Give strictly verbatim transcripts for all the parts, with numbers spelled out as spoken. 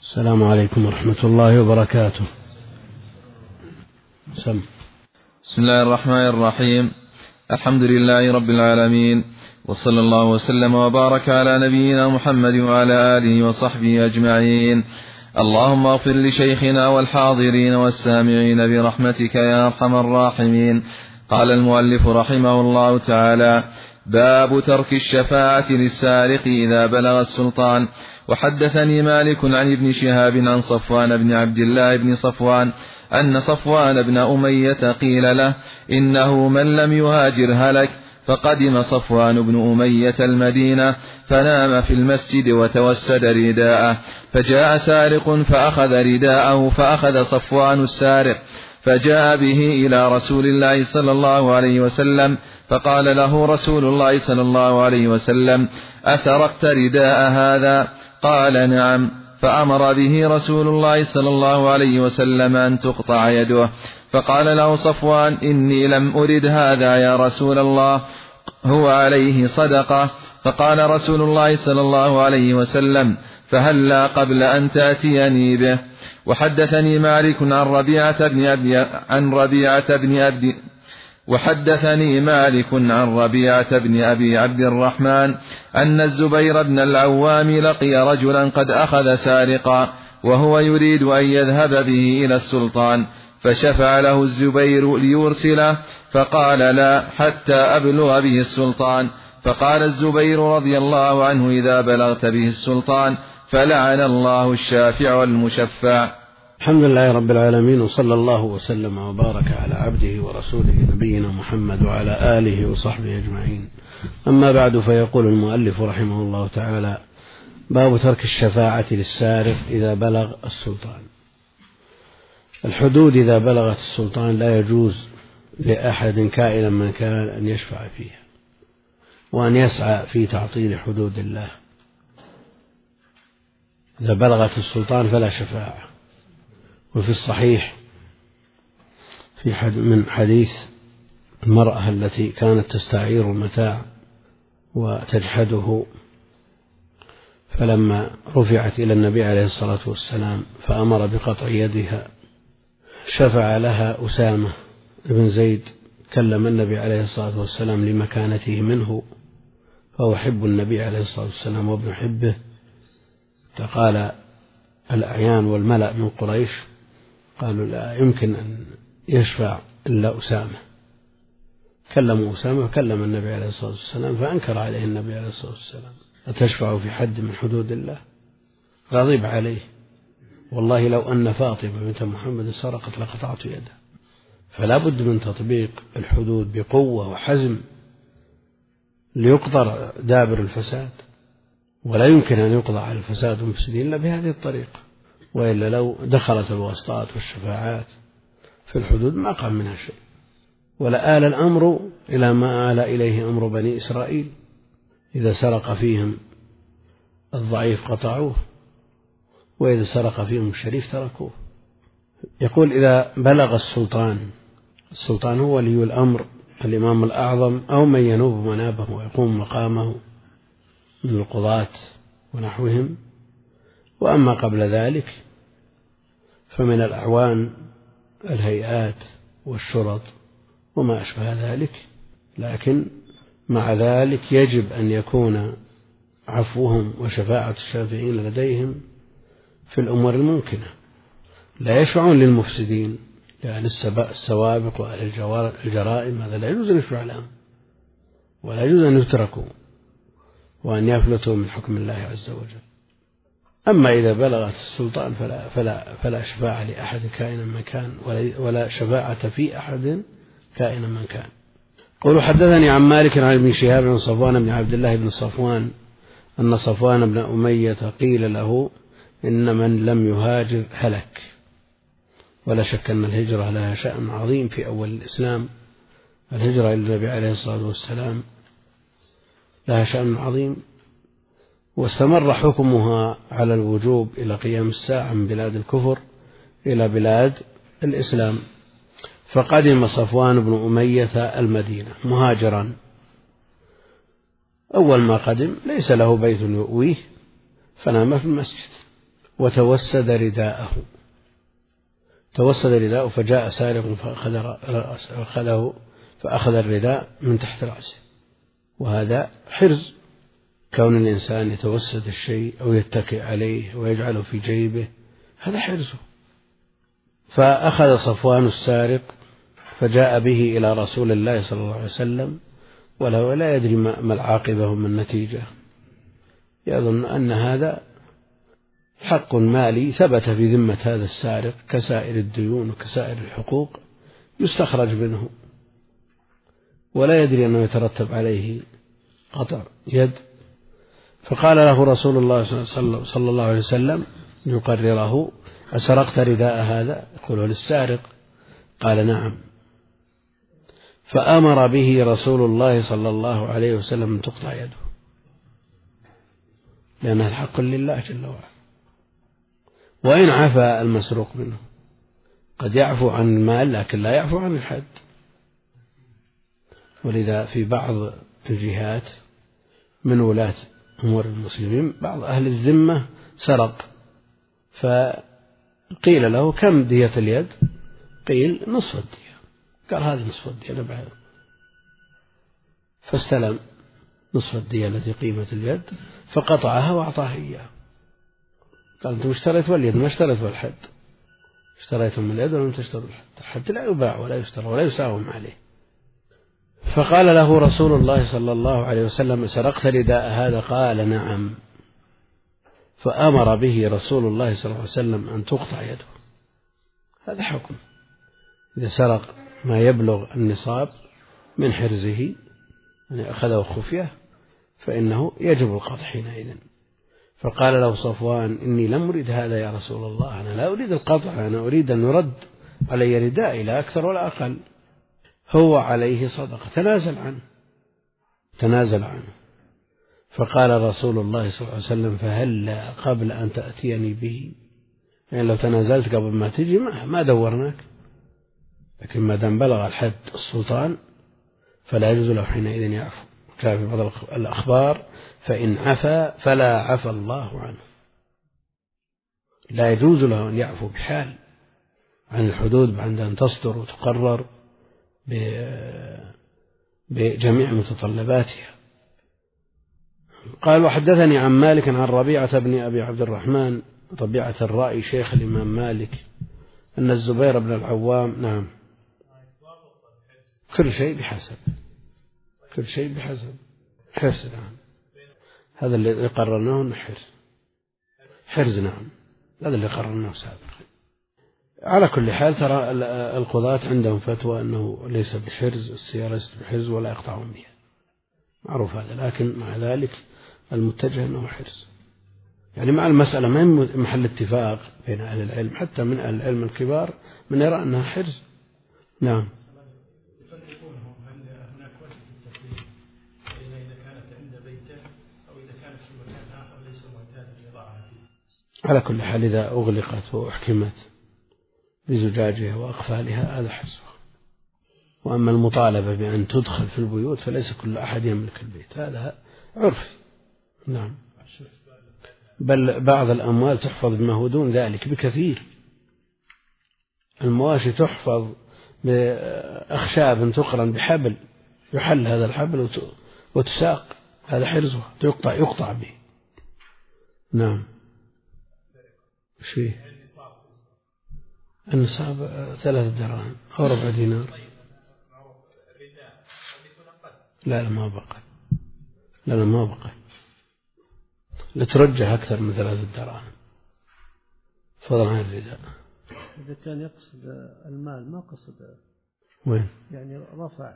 السلام عليكم ورحمة الله وبركاته. سم. بسم الله الرحمن الرحيم. الحمد لله رب العالمين، وصلى الله وسلم وبارك على نبينا محمد وعلى آله وصحبه أجمعين. اللهم اغفر لشيخنا والحاضرين والسامعين برحمتك يا أرحم الراحمين. قال المؤلف رحمه الله تعالى: باب ترك الشفاعة للسارق إذا بلغ السلطان. وحدثني مالك عن ابن شهاب عن صفوان بن عبد الله بن صفوان أن صفوان بن أمية قيل له: إنه من لم يهاجر هلك. فقدم صفوان بن أمية المدينة فنام في المسجد وتوسد رداءه، فجاء سارق فأخذ رداءه، فأخذ صفوان السارق فجاء به إلى رسول الله صلى الله عليه وسلم، فقال له رسول الله صلى الله عليه وسلم: أسرقت رداء هذا؟ قال: نعم. فأمر به رسول الله صلى الله عليه وسلم أن تقطع يده. فقال له صفوان: إني لم أرد هذا يا رسول الله، هو عليه صدقة. فقال رسول الله صلى الله عليه وسلم: فهلا قبل أن تأتيني به. وحدثني مالك عن ربيعة بن أبي عن ربيعة بن أبي وحدثني مالك عن ربيعة بن أبي عبد الرحمن أن الزبير بن العوام لقي رجلا قد أخذ سارقا وهو يريد أن يذهب به إلى السلطان، فشفع له الزبير ليرسله، فقال: لا، حتى أبلغ به السلطان. فقال الزبير رضي الله عنه: إذا بلغت به السلطان فلعن الله الشافع والمشفع. الحمد لله رب العالمين، وصلى الله وسلم وبارك على عبده ورسوله نبينا محمد وعلى آله وصحبه أجمعين. أما بعد، فيقول المؤلف رحمه الله تعالى: باب ترك الشفاعة للسارق إذا بلغ السلطان. الحدود إذا بلغت السلطان لا يجوز لأحد كائنا من كان أن يشفع فيها وأن يسعى في تعطيل حدود الله. إذا بلغت السلطان فلا شفاعة. وفي الصحيح في حد من حديث المرأة التي كانت تستعير المتاع وتجحده، فلما رفعت إلى النبي عليه الصلاة والسلام فأمر بقطع يدها، شفع لها أسامة بن زيد، كلم النبي عليه الصلاة والسلام لمكانته منه، فهو حب النبي عليه الصلاة والسلام وابن حبه. فقال الأعيان والملأ من قريش قالوا: لا يمكن أن يشفع إلا أسامة. كلموا أسامة وكلم النبي عليه الصلاة والسلام، فأنكر عليه النبي عليه الصلاة والسلام: أتشفع في حد من حدود الله؟ غضب عليه: والله لو أن فاطمة بنت محمد سرقت لقطعت يدها. فلا بد من تطبيق الحدود بقوة وحزم ليقطر دابر الفساد، ولا يمكن أن يقضى على الفساد والمفسدين إلا بهذه الطريقة، وإلا لو دخلت الواسطات والشفاعات في الحدود ما قام منها شيء، ولا آل الأمر إلى ما آل إليه أمر بني إسرائيل: إذا سرق فيهم الضعيف قطعوه، وإذا سرق فيهم الشريف تركوه. يقول: إذا بلغ السلطان، السلطان هو ولي الأمر، الإمام الأعظم، أو من ينوب منابه ويقوم مقامه من القضاة ونحوهم. وأما قبل ذلك فمن الأعوان الهيئات والشرط وما أشبه ذلك، لكن مع ذلك يجب أن يكون عفوهم وشفاعة الشافعين لديهم في الأمور الممكنة. لا يشفعون للمفسدين لأهل السوابق وأهل الجرائم، هذا لا يجوز أن يشفع لهم، ولا يجوز أن يتركوا وأن يفلتوا من حكم الله عز وجل. أما إذا بلغت السلطان فلا, فلا, فلا شفاعة لأحد كائنا من كان، ولا شفاعة في أحد كائنا من كان. قولوا: حدثني عن مالك عن ابن شهاب عن صفوان بن عبد الله بن صفوان أن صفوان بن أمية قيل له: إن من لم يهاجر هلك. ولا شك أن الهجرة لها شأن عظيم في أول الإسلام. الهجرة إلى النبي عليه الصلاة والسلام لها شأن عظيم، واستمر حكمها على الوجوب إلى قيام الساعة من بلاد الكفر إلى بلاد الإسلام. فقدم صفوان بن أمية المدينة مهاجرا. أول ما قدم ليس له بيت يؤويه، فنام في المسجد، وتوسد رداءه، توسد رداءه فجاء سارق فأخذه فأخذ الرداء من تحت رأسه، وهذا حرز، كون الإنسان يتوسد الشيء أو يتكئ عليه ويجعله في جيبه هذا حرزه. فأخذ صفوان السارق فجاء به إلى رسول الله صلى الله عليه وسلم ولا لا يدري ما العاقبة وما النتيجة، يظن أن هذا حق مالي ثبت في ذمة هذا السارق كسائر الديون وكسائر الحقوق يستخرج منه، ولا يدري أنه يترتب عليه قطع يد. فقال له رسول الله صلى الله عليه وسلم يقرره: أسرقت رداء هذا؟ يقوله للسارق. قال: نعم. فأمر به رسول الله صلى الله عليه وسلم أن تقطع يده، لأنها الحق لله جل وعلا. وإن عفى المسروق منه، قد يعفو عن المال لكن لا يعفو عن الحد. ولذا في بعض الجهات من ولاة أمور المسلمين بعض أهل الذمة سرق، فقيل له: كم دية اليد؟ قيل: نصف الدية. قال: هذه نصف الدية نبعه. فاستلم نصف الدية التي قيمة اليد فقطعها وأعطاه إياه. قال: أنتم اشتريتوا اليد ما اشتريتوا الحد، اشتريتم اليد ولم تشتروا الحد، الحد لا يباع ولا يشترى ولا يساوم عليه. فقال له رسول الله صلى الله عليه وسلم: سرقت رداء هذا؟ قال: نعم. فأمر به رسول الله صلى الله عليه وسلم أن تقطع يده. هذا حكم، إذا سرق ما يبلغ النصاب من حرزه يعني أخذه خفية فإنه يجب القطع حينئذ. فقال له صفوان: إني لم أريد هذا يا رسول الله، أنا لا أريد القطع، أنا أريد أن يرد علي ردائي لا أكثر ولا أقل. هو عليه صدقة، تنازل عنه تنازل عنه. فقال رسول الله صلى الله عليه وسلم: فهل قبل أن تأتيني به، يعني لو تنازلت قبل ما تجي ما, ما دورناك، لكن ما دام بلغ الحد السلطان فلا يجوز له حينئذ يعفو. جاء في بعض الأخبار: فإن عفا فلا عفى الله عنه، لا يجوز له أن يعفو بحال عن الحدود بعد أن تصدر وتقرر بجميع متطلباتها. قال: وحدثني عن مالك عن ربيعة بن أبي عبد الرحمن ربيعة الرائي شيخ الإمام مالك أن الزبير بن العوام نعم كل شيء بحسب كل شيء بحسب حرز. نعم، هذا اللي قررناه أنه حرز حرز نعم، هذا اللي قررناه سابقا. على كل حال ترى القضاة عندهم فتوى أنه ليس بحرز، السيارة ليست بحرز ولا يقطعون بها، معروف هذا، لكن مع ذلك المتجه أنه حرز. يعني مع المسألة ما محل اتفاق بين أهل العلم، حتى من أهل العلم الكبار من يرى أنها حرز. نعم. على كل حال إذا أغلقت وأحكمت بزجاجها وأقفالها هذا حرز. وأما المطالبة بأن تدخل في البيوت فليس كل أحد يملك البيت، هذا عرفي. نعم، بل بعض الأموال تحفظ بما هو دون ذلك بكثير. المواشي تحفظ بأخشاب تقرن بحبل، يحل هذا الحبل وتساق، هذا حرزه يقطع يقطع به. نعم. شيء النصاب ثلاثة دراهم أو ربع دينار. لا لا ما بقى لا لا ما بقى لترجح أكثر من ثلاثة دراهم فضلا عن الرداء. إذا كان يقصد المال ما قصد وين يعني رفع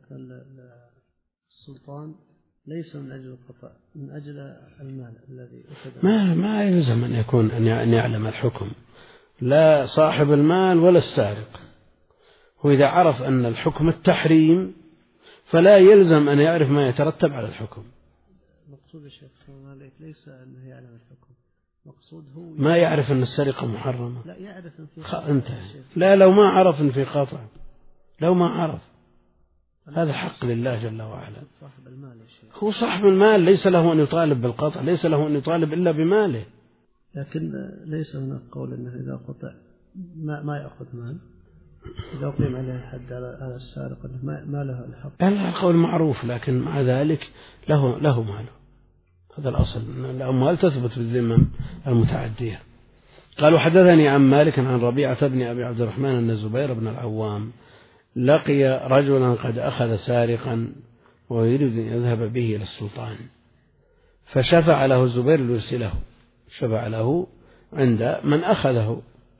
السلطان ليس من أجل القطع، من أجل المال الذي ما ما يلزم أن يكون أن يعلم الحكم، لا صاحب المال ولا السارق. وإذا عرف أن الحكم التحريم فلا يلزم أن يعرف ما يترتب على الحكم. مقصود الشيخ صلى الله عليه ليس أنه يعلم الحكم، مقصود هو ما يعرف أن السرقة محرمة. لا يعرف أن في خ... أنت لا لو ما عرف أن في قطع، لو ما عرف هذا حق لله جل وعلا. صاحب المال يا شيخ. هو صاحب المال ليس له أن يطالب بالقطع، ليس له أن يطالب إلا بماله. لكن ليس هناك قول أنه إذا قطع ما, ما يأخذ مال، إذا قيم عليه الحد على السارق ما, ما له الحق. القول معروف، لكن مع ذلك له له ماله. هذا الأصل، الأموال تثبت في الذمم المتعدية. قالوا حدثني عن مالك عن ربيعة بن أبي عبد الرحمن أن الزبير بن العوام لقي رجلا قد أخذ سارقا ويريد أن يذهب به إلى السلطان، فشفع له الزبير ليرسله، شفع له عند من أخذه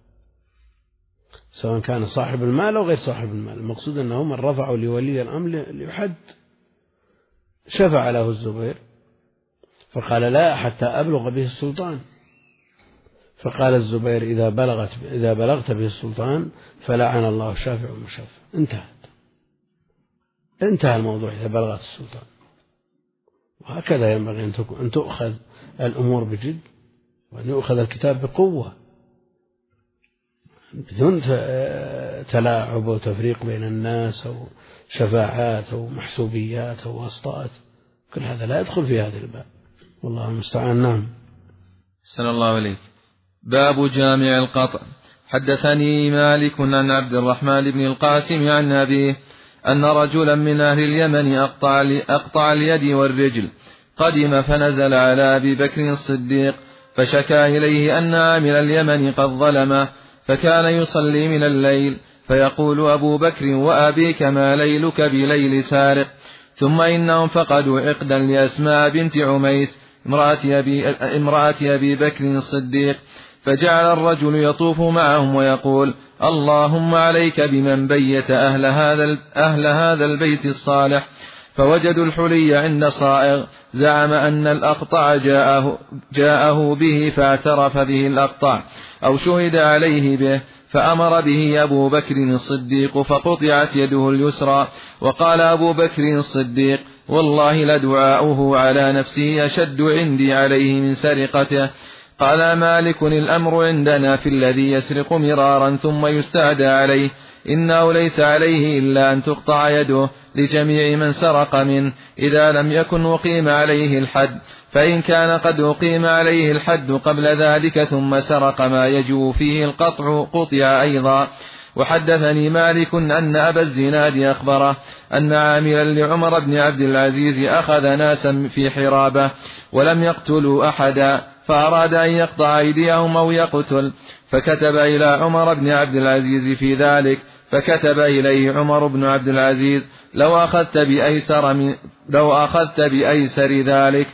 سواء كان صاحب المال أو غير صاحب المال، المقصود أنه من رفعه لولي الأمر ليحد، شفع له الزبير فقال لا حتى أبلغ به السلطان. فقال الزبير إذا بلغت إذا بلغت به السلطان فلعن الله الشافع والمشفع. انتهت انتهى الموضوع إذا بلغت السلطان. وهكذا ينبغي أن تؤخذ الأمور بجد، وأن يؤخذ الكتاب بقوة بدون تلاعب وتفريق بين الناس أو شفاعات أو محسوبيات أو واسطات، كل هذا لا يدخل في هذا الباب، والله المستعان. نعم. أحسن الله إليك. باب جامع القطع. حدثني مالك عن عبد الرحمن بن القاسم عن أبيه أن رجلا من أهل اليمن أقطع, أقطع اليد والرجل، قدم فنزل على أبي بكر الصديق فشكى إليه أن عامل اليمن قد ظلمه، فكان يصلي من الليل فيقول أبو بكر وأبيك ما ليلك بليل سارق. ثم إنهم فقدوا عقدا لأسماء بنت عميس امرأة أبي, امرأة أبي بكر الصديق، فجعل الرجل يطوف معهم ويقول اللهم عليك بمن بيت أهل هذا, أهل هذا البيت الصالح. فوجدوا الحلي عند صائغ زعم أن الأقطع جاءه, جاءه به فاعترف به الأقطع أو شهد عليه به، فأمر به أبو بكر الصديق فقطعت يده اليسرى. وقال أبو بكر الصديق والله لدعاؤه على نفسه أشد عندي عليه من سرقته. قال مالك الأمر عندنا في الذي يسرق مرارا ثم يستعدى عليه إنه ليس عليه إلا أن تقطع يده لجميع من سرق منه إذا لم يكن أقيم عليه الحد، فإن كان قد أقيم عليه الحد قبل ذلك ثم سرق ما يجب فيه القطع قطع أيضا. وحدثني مالك أن أبا الزناد أخبره أن عاملا لعمر بن عبد العزيز أخذ ناسا في حرابة ولم يقتلوا أحدا، فأراد أن يقطع أيديهم أو يقتل، فكتب إلى عمر بن عبد العزيز في ذلك، فكتب إليه عمر بن عبد العزيز لو أخذت بأيسر, من لو أخذت بأيسر ذلك.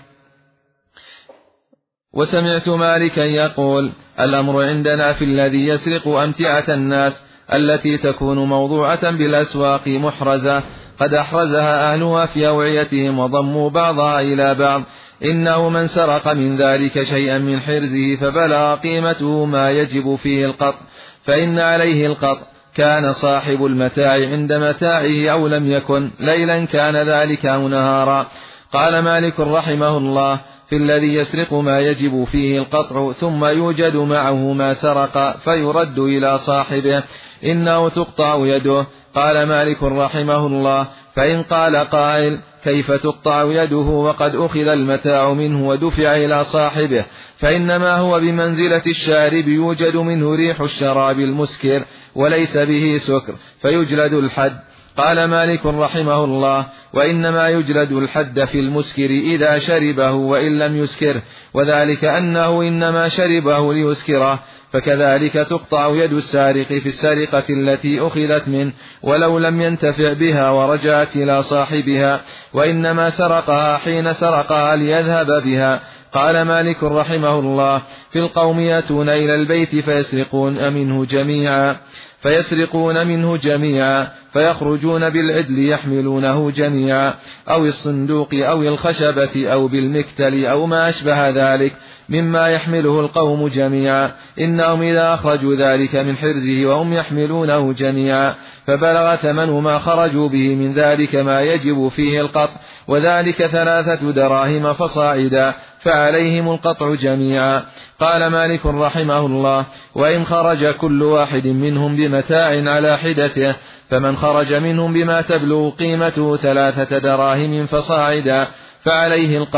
وسمعت مالكا يقول الأمر عندنا في الذي يسرق أمتعة الناس التي تكون موضوعة بالأسواق محرزة قد أحرزها أهلها في أوعيتهم وضموا بعضها إلى بعض، إنه من سرق من ذلك شيئا من حرزه فبلغ قيمته ما يجب فيه القطع فإن عليه القطع، كان صاحب المتاع عند متاعه أو لم يكن، ليلا كان ذلك أو نهارا. قال مالك رحمه الله في الذي يسرق ما يجب فيه القطع ثم يوجد معه ما سرق فيرد إلى صاحبه إنه تقطع يده. قال مالك رحمه الله فإن قال قائل كيف تقطع يده وقد أخذ المتاع منه ودفع إلى صاحبه، فإنما هو بمنزلة الشارب يوجد منه ريح الشراب المسكر وليس به سكر فيجلد الحد. قال مالك رحمه الله وإنما يجلد الحد في المسكر إذا شربه وإن لم يسكره، وذلك أنه إنما شربه ليسكره، فكذلك تقطع يد السارق في السرقة التي أخذت منه ولو لم ينتفع بها ورجعت إلى صاحبها، وإنما سرقها حين سرقها ليذهب بها. قال مالك رحمه الله في القوم يأتون إلى البيت فيسرقون منه جميعا فيسرقون منه جميعا فيخرجون بالعدل يحملونه جميعا أو الصندوق أو الخشبة أو بالمكتل أو ما أشبه ذلك مما يحمله القوم جميعا، إنهم إذا أخرجوا ذلك من حرزه وهم يحملونه جميعا فبلغ ثمن ما خرجوا به من ذلك ما يجب فيه القطع، وذلك ثلاثة دراهم فصاعدا فعليهم القطع جميعا. قال مالك رحمه الله وإن خرج كل واحد منهم بمتاع على حدته فمن خرج منهم بما تبلغ قيمته ثلاثة دراهم فصاعدا فعليه القطع،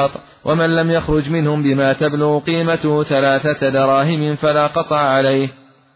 ومن لم يخرج منهم بما تبلغ قيمته ثلاثة دراهم فلا قطع عليه.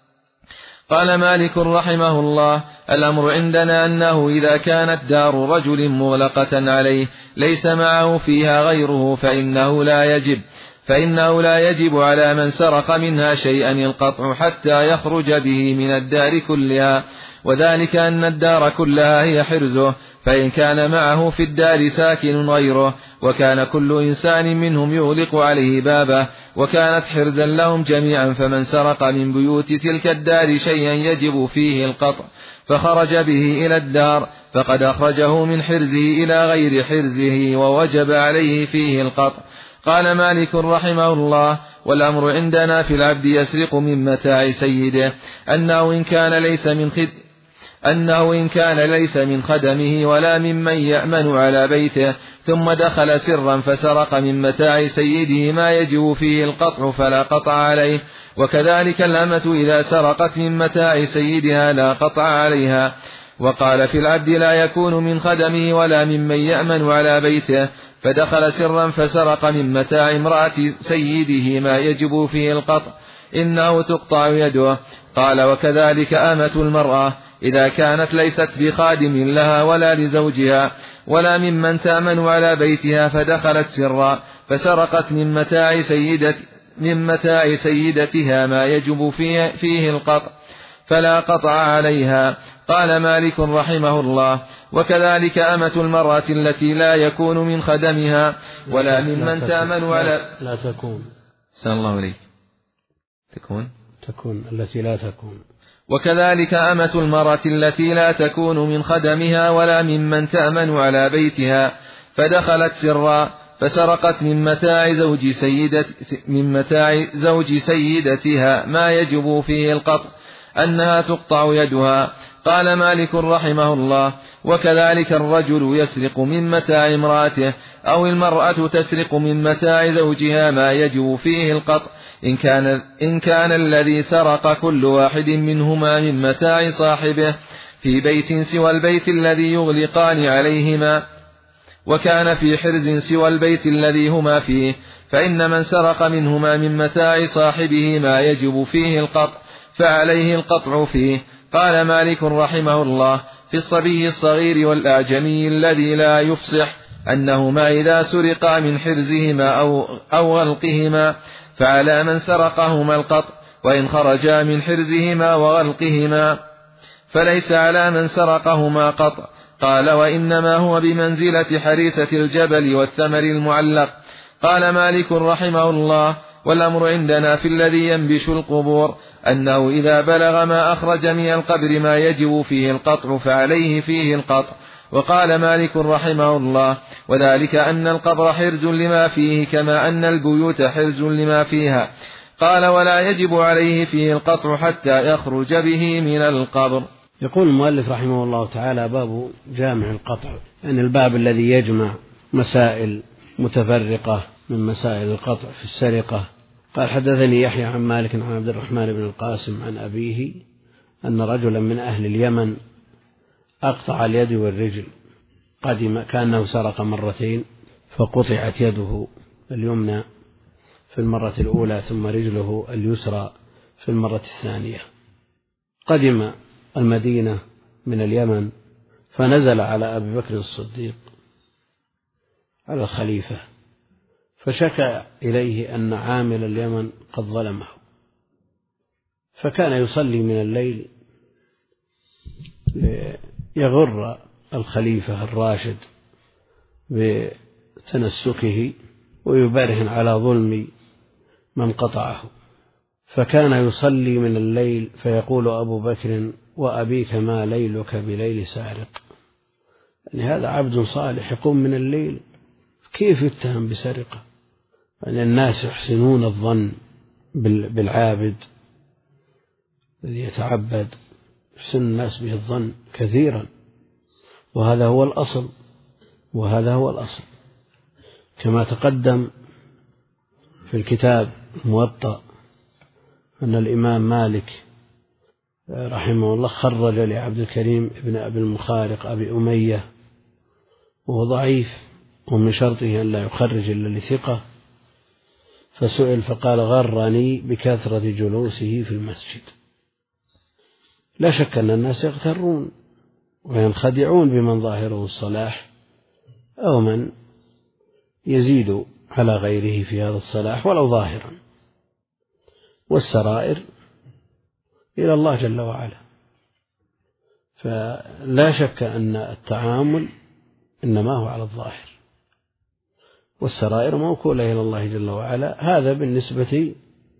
قال مالك رحمه الله: الأمر عندنا أنه إذا كانت دار رجل مغلقة عليه ليس معه فيها غيره فإنه لا يجب فإنه لا يجب على من سرق منها شيئا القطع حتى يخرج به من الدار كلها، وذلك أن الدار كلها هي حرزه، فإن كان معه في الدار ساكن غيره وكان كل إنسان منهم يغلق عليه بابه وكانت حرزا لهم جميعا، فمن سرق من بيوت تلك الدار شيئا يجب فيه القطع فخرج به إلى الدار فقد أخرجه من حرزه إلى غير حرزه ووجب عليه فيه القطع. قال مالك رحمه الله: والأمر عندنا في العبد يسرق من متاع سيده أنه إن كان ليس من خد أنه إن كان ليس من خدمه ولا ممن يأمن على بيته ثم دخل سرا فسرق من متاع سيده ما يجب فيه القطع فلا قطع عليه، وكذلك الأمة إذا سرقت من متاع سيدها لا قطع عليها. وقال في العبد لا يكون من خدمه ولا ممن يأمن على بيته فدخل سرا فسرق من متاع امرأة سيده ما يجب فيه القطع إنه تقطع يده. قال وكذلك أمة المرأة إذا كانت ليست بخادم لها ولا لزوجها ولا ممن تأمن على بيتها فدخلت سرا فسرقت من متاع سيدة من متاع سيدتها ما يجب فيه, فيه القطع فلا قطع عليها. قال مالك رحمه الله: وكذلك أمة المرأة التي لا يكون من خدمها ولا ممن تأمن على لا تكون سأل الله عليك تكون تكون التي لا تكون وكذلك أمة المرأة التي لا تكون من خدمها ولا ممن تأمن على بيتها فدخلت سرا فسرقت من متاع زوج سيدة من متاع زوج سيدتها ما يجب فيه القطع أنها تقطع يدها. قال مالك رحمه الله: وكذلك الرجل يسرق من متاع امرأته أو المرأة تسرق من متاع زوجها ما يجب فيه القطع إن كان, إن كان الذي سرق كل واحد منهما من متاع صاحبه في بيت سوى البيت الذي يغلقان عليهما وكان في حرز سوى البيت الذي هما فيه، فإن من سرق منهما من متاع صاحبه ما يجب فيه القطع فعليه القطع فيه. قال مالك رحمه الله: في الصبي الصغير والأعجمي الذي لا يفصح أنهما إذا سرقا من حرزهما أو, أو غلقهما فعلى من سرقهما القطع، وإن خرجا من حرزهما وغلقهما فليس على من سرقهما قطع. قال: وإنما هو بمنزلة حريسة الجبل والثمر المعلق. قال مالك رحمه الله: والأمر عندنا في الذي ينبش القبور أنه إذا بلغ ما أخرج من القبر ما يجب فيه القطع فعليه فيه القطع. وقال مالك رحمه الله: وذلك أن القبر حرز لما فيه كما أن البيوت حرز لما فيها. قال: ولا يجب عليه فيه القطع حتى يخرج به من القبر. يقول المؤلف رحمه الله تعالى: باب جامع القطع، يعني الباب الذي يجمع مسائل متفرقة من مسائل القطع في السرقة. قال: حدثني يحيى عن مالك عن عبد الرحمن بن القاسم عن أبيه أن رجلا من أهل اليمن أقطع اليد والرجل، قدم كأنه سرق مرتين فقطعت يده اليمنى في المرة الأولى ثم رجله اليسرى في المرة الثانية. قدم المدينة من اليمن فنزل على أبي بكر الصديق على الخليفة فشكى إليه أن عامل اليمن قد ظلمه، فكان يصلي من الليل ليغر الخليفة الراشد بتنسكه ويبرهن على ظلم من قطعه، فكان يصلي من الليل فيقول أبو بكر: وأبيك ما ليلك بليل سارق. يعني هذا عبد صالح يقوم من الليل كيف يتهم بسرقة؟ يعني الناس يحسنون الظن بالعابد الذي يتعبد، يحسن الناس به الظن كثيرا، وهذا هو الأصل وهذا هو الأصل كما تقدم في الكتاب الموطأ أن الإمام مالك رحمه الله خرج لعبد الكريم ابن أبي المخارق أبي أمية وهو ضعيف ومن شرطه أن لا يخرج إلا لثقة، فسئل فقال غرني بكثرة جلوسه في المسجد. لا شك أن الناس يغترون وينخدعون بمن ظاهره الصلاح أو من يزيد على غيره في هذا الصلاح ولو ظاهرا، والسرائر إلى الله جل وعلا. فلا شك أن التعامل إنما هو على الظاهر، والسرائر موكولة إلى الله جل وعلا. هذا بالنسبة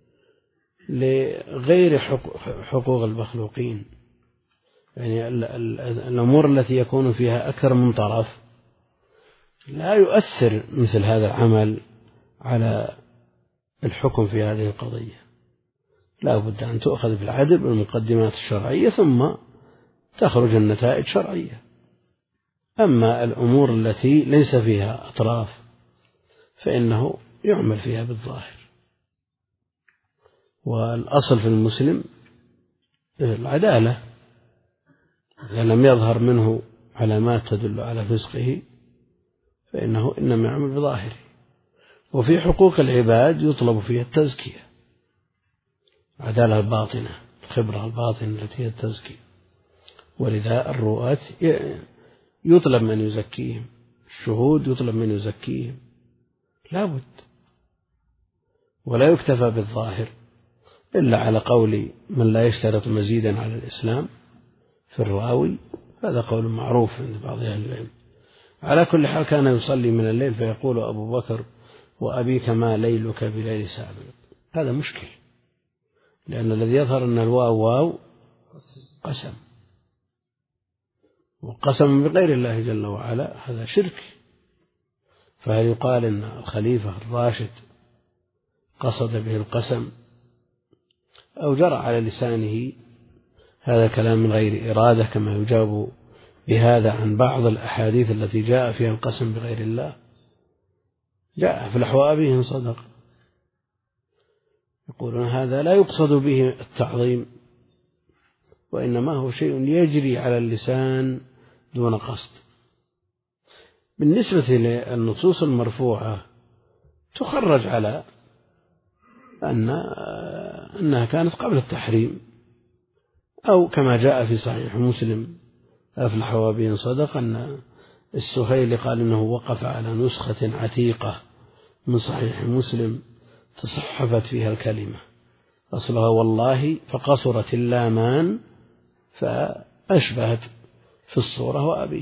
لغير حقوق المخلوقين، يعني الأمور التي يكون فيها أكثر من طرف لا يؤثر مثل هذا العمل على الحكم في هذه القضية. لا بد أن تؤخذ بالعدل بالمقدمات الشرعية ثم تخرج النتائج شرعية. أما الأمور التي ليس فيها أطراف فإنه يعمل فيها بالظاهر. والأصل في المسلم العدالة، إذا لم يظهر منه علامات تدل على فسقه فإنه إنما يعمل بظاهره. وفي حقوق العباد يطلب فيها التزكية، العدالة الباطنة، الخبرة الباطنة التي هي التزكية. ولذا الرؤاة يطلب من يزكيهم، الشهود يطلب من يزكيهم، لا بد. ولا يكتفى بالظاهر إلا على قول من لا يشترط مزيدا على الإسلام في الراوي، هذا قول معروف عند بعض أهل العلم. على كل حال كان يصلي من الليل فيقول أبو بكر وأبيك ما ليلك بليل سابق. هذا مشكل، لأن الذي يظهر أن الواو واو قسم، وقسم بغير الله جل وعلا هذا شرك. فهل يقال أن الخليفة الراشد قصد به القسم أو جرى على لسانه هذا كلام من غير إرادة، كما يجاب بهذا عن بعض الأحاديث التي جاء فيها القسم بغير الله؟ جاء في الأحواء به صدق، يقولون هذا لا يقصد به التعظيم، وإنما هو شيء يجري على اللسان دون قصد. بالنسبة للنصوص المرفوعة تخرج على أن أنها كانت قبل التحريم، أو كما جاء في صحيح مسلم أفلح وبه صدق أن السهيل قال إنه وقف على نسخة عتيقة من صحيح مسلم تصحفت فيها الكلمة أصلها والله، فقصرت اللامان فأشبهت في الصورة وأبيه،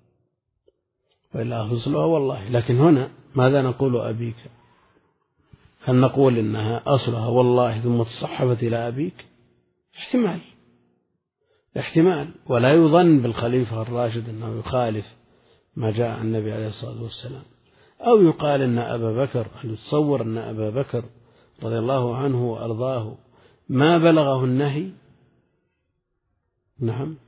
وإلا أصلها والله. لكن هنا ماذا نقول أبيك؟ هل نقول إنها أصلها والله ثم تصحفت إلى أبيك؟ احتمال احتمال ولا يظن بالخليفة الراشد أنه يخالف ما جاء عن النبي عليه الصلاة والسلام. أو يقال أن أبا بكر، هل يتصور أن أبا بكر رضي الله عنه وأرضاه ما بلغه النهي؟ نعم،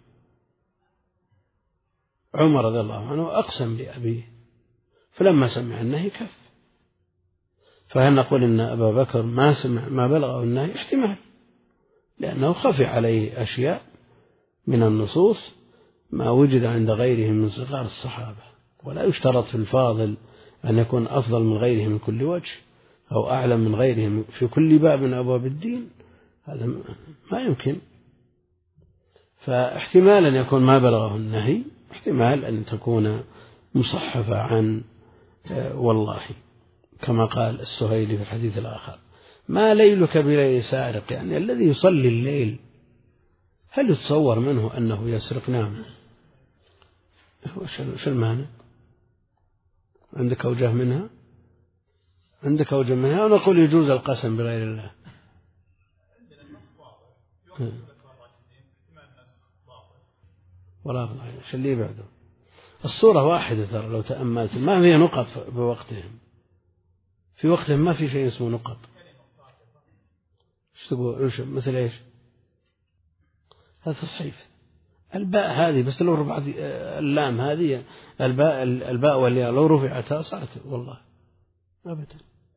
عمر رضي الله عنه أقسم لأبيه فلما سمع النهي كف. فهل نقول إن أبا بكر ما سمع ما بلغه النهي؟ احتمال، لأنه خفي عليه أشياء من النصوص ما وجد عند غيره من صغار الصحابة. ولا يشترط في الفاضل أن يكون أفضل من غيره من كل وجه أو أعلم من غيره في كل باب من أبواب الدين، هذا ما يمكن. فاحتمال أن يكون ما بلغه النهي، احتمال أن تكون مصحفة عن والله، كما قال السهيلي في الحديث الآخر ما ليلك بليل سارق، يعني الذي يصلي الليل هل يتصور منه أنه يسرق؟ نعم. شو المعنى؟ عندك أوجه منها؟ عندك أوجه منها؟ ونقول يجوز القسم بغير الله. ولا الله شو اللي بعده؟ الصورة واحدة ترى لو تأملت، ما فيها نقط بوقتهم، في وقتهم ما في شيء اسمه نقط. ايش تقول؟ مثل ايش؟ هذا تصحيف. الباء هذه بس لو رفعت اللام هذه الباء الباء والياء لو رفعتها صارت والله أبدا.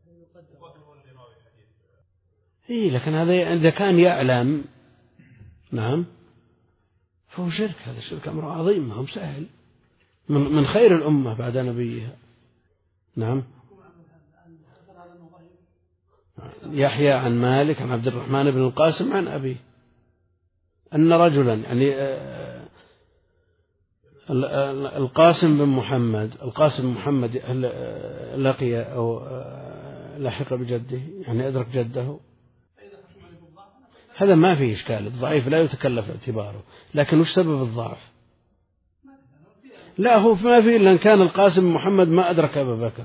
إيه لكن هذا إذا كان يعلم نعم فهو شرك، هذا الشرك أمر عظيم ما هو سهل، من من خير الأمة بعد نبيها نعم. يحيى عن مالك عن عبد الرحمن بن القاسم عن أبيه أن رجلا يعني القاسم بن محمد القاسم بن محمد لقي أو لحق بجده يعني أدرك جده، هذا ما فيه إشكال، الضعيف لا يتكلف اعتباره، لكن وش سبب الضعف؟ لا هو ما فيه إلا أن كان القاسم بن محمد ما أدرك أبا بكر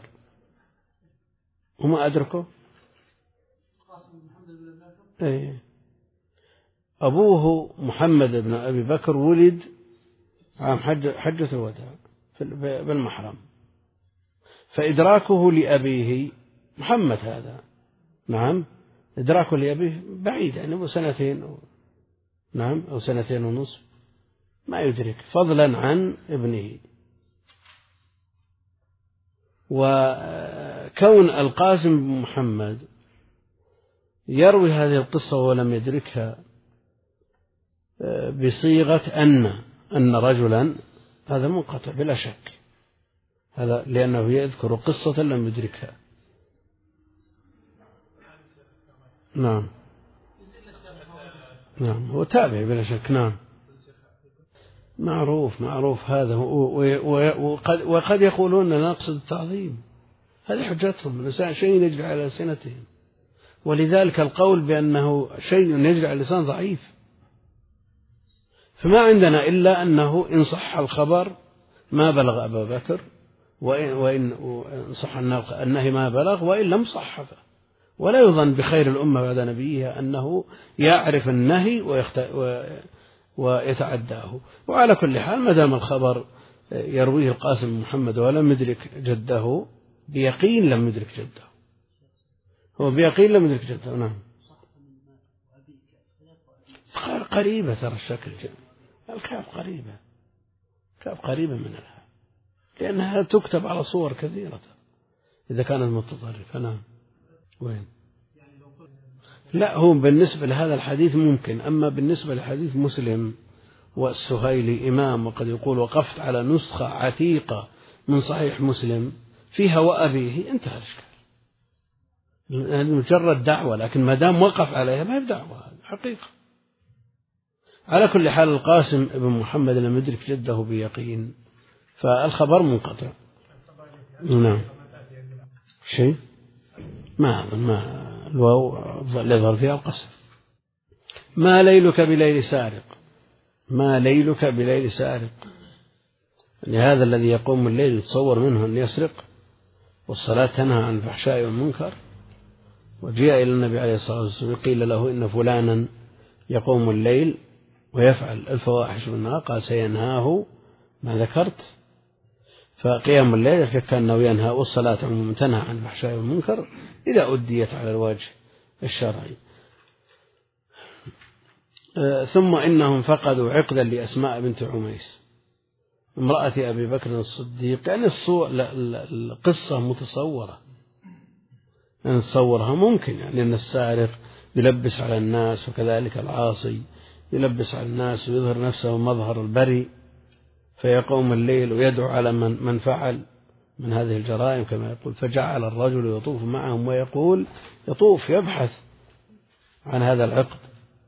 وما أدركه. أي أبوه محمد بن أبي بكر ولد عام حجة الوداع بالمحرم، فإدراكه لأبيه محمد هذا نعم إدراكه لأبيه بعيد يعني أبو سنتين أو نعم أو سنتين ونصف ما يدرك فضلا عن ابنه. وكون القاسم بن محمد يروي هذه القصة ولم يدركها بصيغة أن أن رجلا، هذا منقطع بلا شك، هذا لأنه يذكر قصة لم يدركها. نعم نعم هو تابع بلا شك. نعم معروف معروف هذا، وقد, وقد يقولون أننا نقصد التعظيم، هذه حجتهم شيء يجري على سنتهم، ولذلك القول بأنه شيء يجري على اللسان ضعيف. فما عندنا إلا أنه إن صح الخبر ما بلغ أبا بكر، وإن صح أنه ما بلغ، وإن لم صح، ولا يظن بخير الأمة بعد نبيها أنه يعرف النهي ويتعداه. وعلى كل حال ما دام الخبر يرويه القاسم بن محمد ولم يدرك جده بيقين لم يدرك جده، هو بيقين لم يدرك جده. نعم قريبة ترى الشكل، الكاف قريبة، كاف قريبة من الهاء لأنها تكتب على صور كثيرة إذا كانت متطرفة. نعم وين؟ لا هو بالنسبة لهذا الحديث ممكن، أما بالنسبة لحديث مسلم والسهيلي إمام وقد يقول وقفت على نسخة عتيقة من صحيح مسلم فيها وأبيه، انتهى الإشكال، مجرد دعوة، لكن ما دام وقف عليها ما هي دعوة، حقيقة. على كل حال القاسم بن محمد لم يدرك جده بيقين، فالخبر منقطع. نعم شيء ما أظن ما الواو يظهر فيها القسم. ما ليلك بليل سارق، ما ليلك بليل سارق، يعني هذا الذي يقوم الليل يتصور منه أن يسرق، والصلاة تنهى عن الفحشاء والمنكر، وجاء إلى النبي عليه الصلاة والسلام قيل له إن فلانا يقوم الليل ويفعل الفواحش والنهار، قال سينهاه ما ذكرت. فقيام الليل كأنه ينهى، والصلاة عموما تنهى عن الفحشاء والمنكر إذا أديت على الوجه الشرعي. ثم إنهم فقدوا عقدا لأسماء بنت عميس امرأة أبي بكر الصديق، يعني القصة متصورة، يعني نتصورها ممكن، يعني أن السارق يلبس على الناس، وكذلك العاصي يلبس على الناس ويظهر نفسه مظهر البري، فيقوم الليل ويدعو على من, من فعل من هذه الجرائم كما يقول. فجعل الرجل يطوف معهم ويقول يطوف يبحث عن هذا العقد،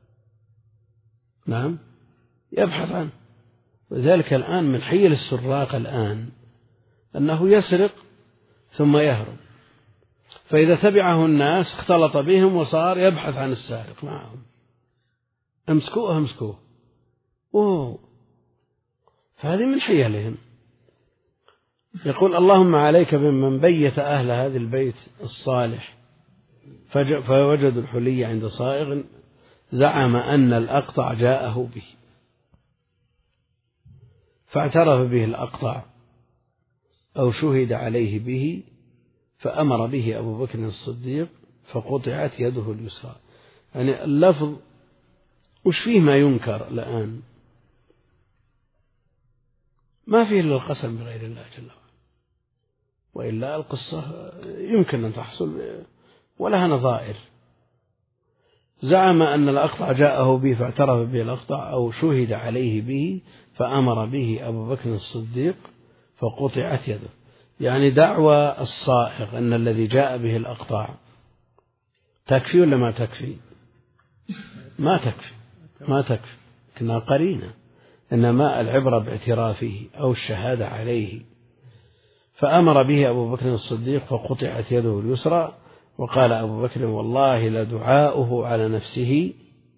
نعم يبحث عنه. وذلك الآن من حيل السراق الآن أنه يسرق ثم يهرب، فإذا تبعه الناس اختلط بهم وصار يبحث عن السارق معهم، امسكوه امسكوه أوه. فهذه من حيلهم. يقول اللهم عليك بمن بيت أهل هذا البيت الصالح فوجدوا الحلي عند صائغ زعم أن الأقطع جاءه به، فاعترف به الأقطع أو شهد عليه به، فأمر به أبو بكر الصديق فقطعت يده اليسرى. يعني اللفظ وش فيه ما ينكر الآن؟ ما فيه إلا القسم بغير الله جل وعلا، وإلا القصة يمكن أن تحصل ولها نظائر. زعم أن الأقطع جاءه به فاعترف به الأقطع أو شهد عليه به فأمر به أبو بكر الصديق فقطعت يده. يعني دعوى الصائغ أن الذي جاء به الأقطاع تكفي ولا ما تكفي؟ ما تكفي ما تكفي إنها قرينة، إنما العبرة باعترافه أو الشهادة عليه. فأمر به أبو بكر الصديق فقطعت يده اليسرى، وقال أبو بكر والله لدعاؤه على نفسه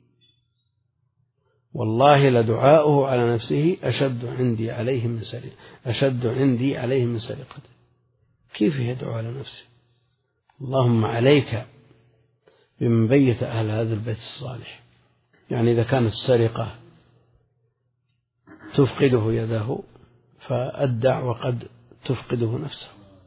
والله لدعاؤه على نفسه أشد عندي عليه من سرقة أشد عندي عليه من سرقته. كيف يدعو على نفسه؟ اللهم عليك بمن بيت أهل هذا البيت الصالح. يعني إذا كانت السرقة تفقده يده فالدعوة قد تفقده نفسه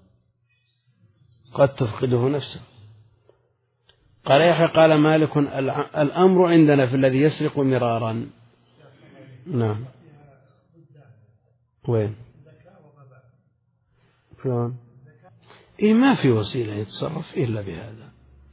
قد تفقده نفسه. قال يحيى قال مالك الأمر عندنا في الذي يسرق مرارا. نعم. وين؟ فلان إيه ما في وسيلة يتصرف إلا بهذا.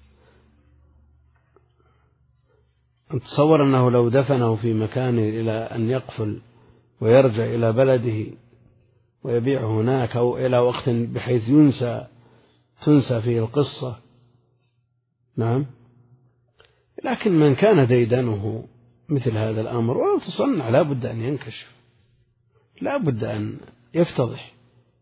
تصور أنه لو دفنه في مكانه إلى أن يقفل ويرجع إلى بلده ويبيع هناك أو إلى وقت بحيث ينسى تنسى فيه القصة. نعم. لكن من كان ديدنه مثل هذا الأمر ولو تصنع لا بد أن ينكشف، لا بد أن يفتضح.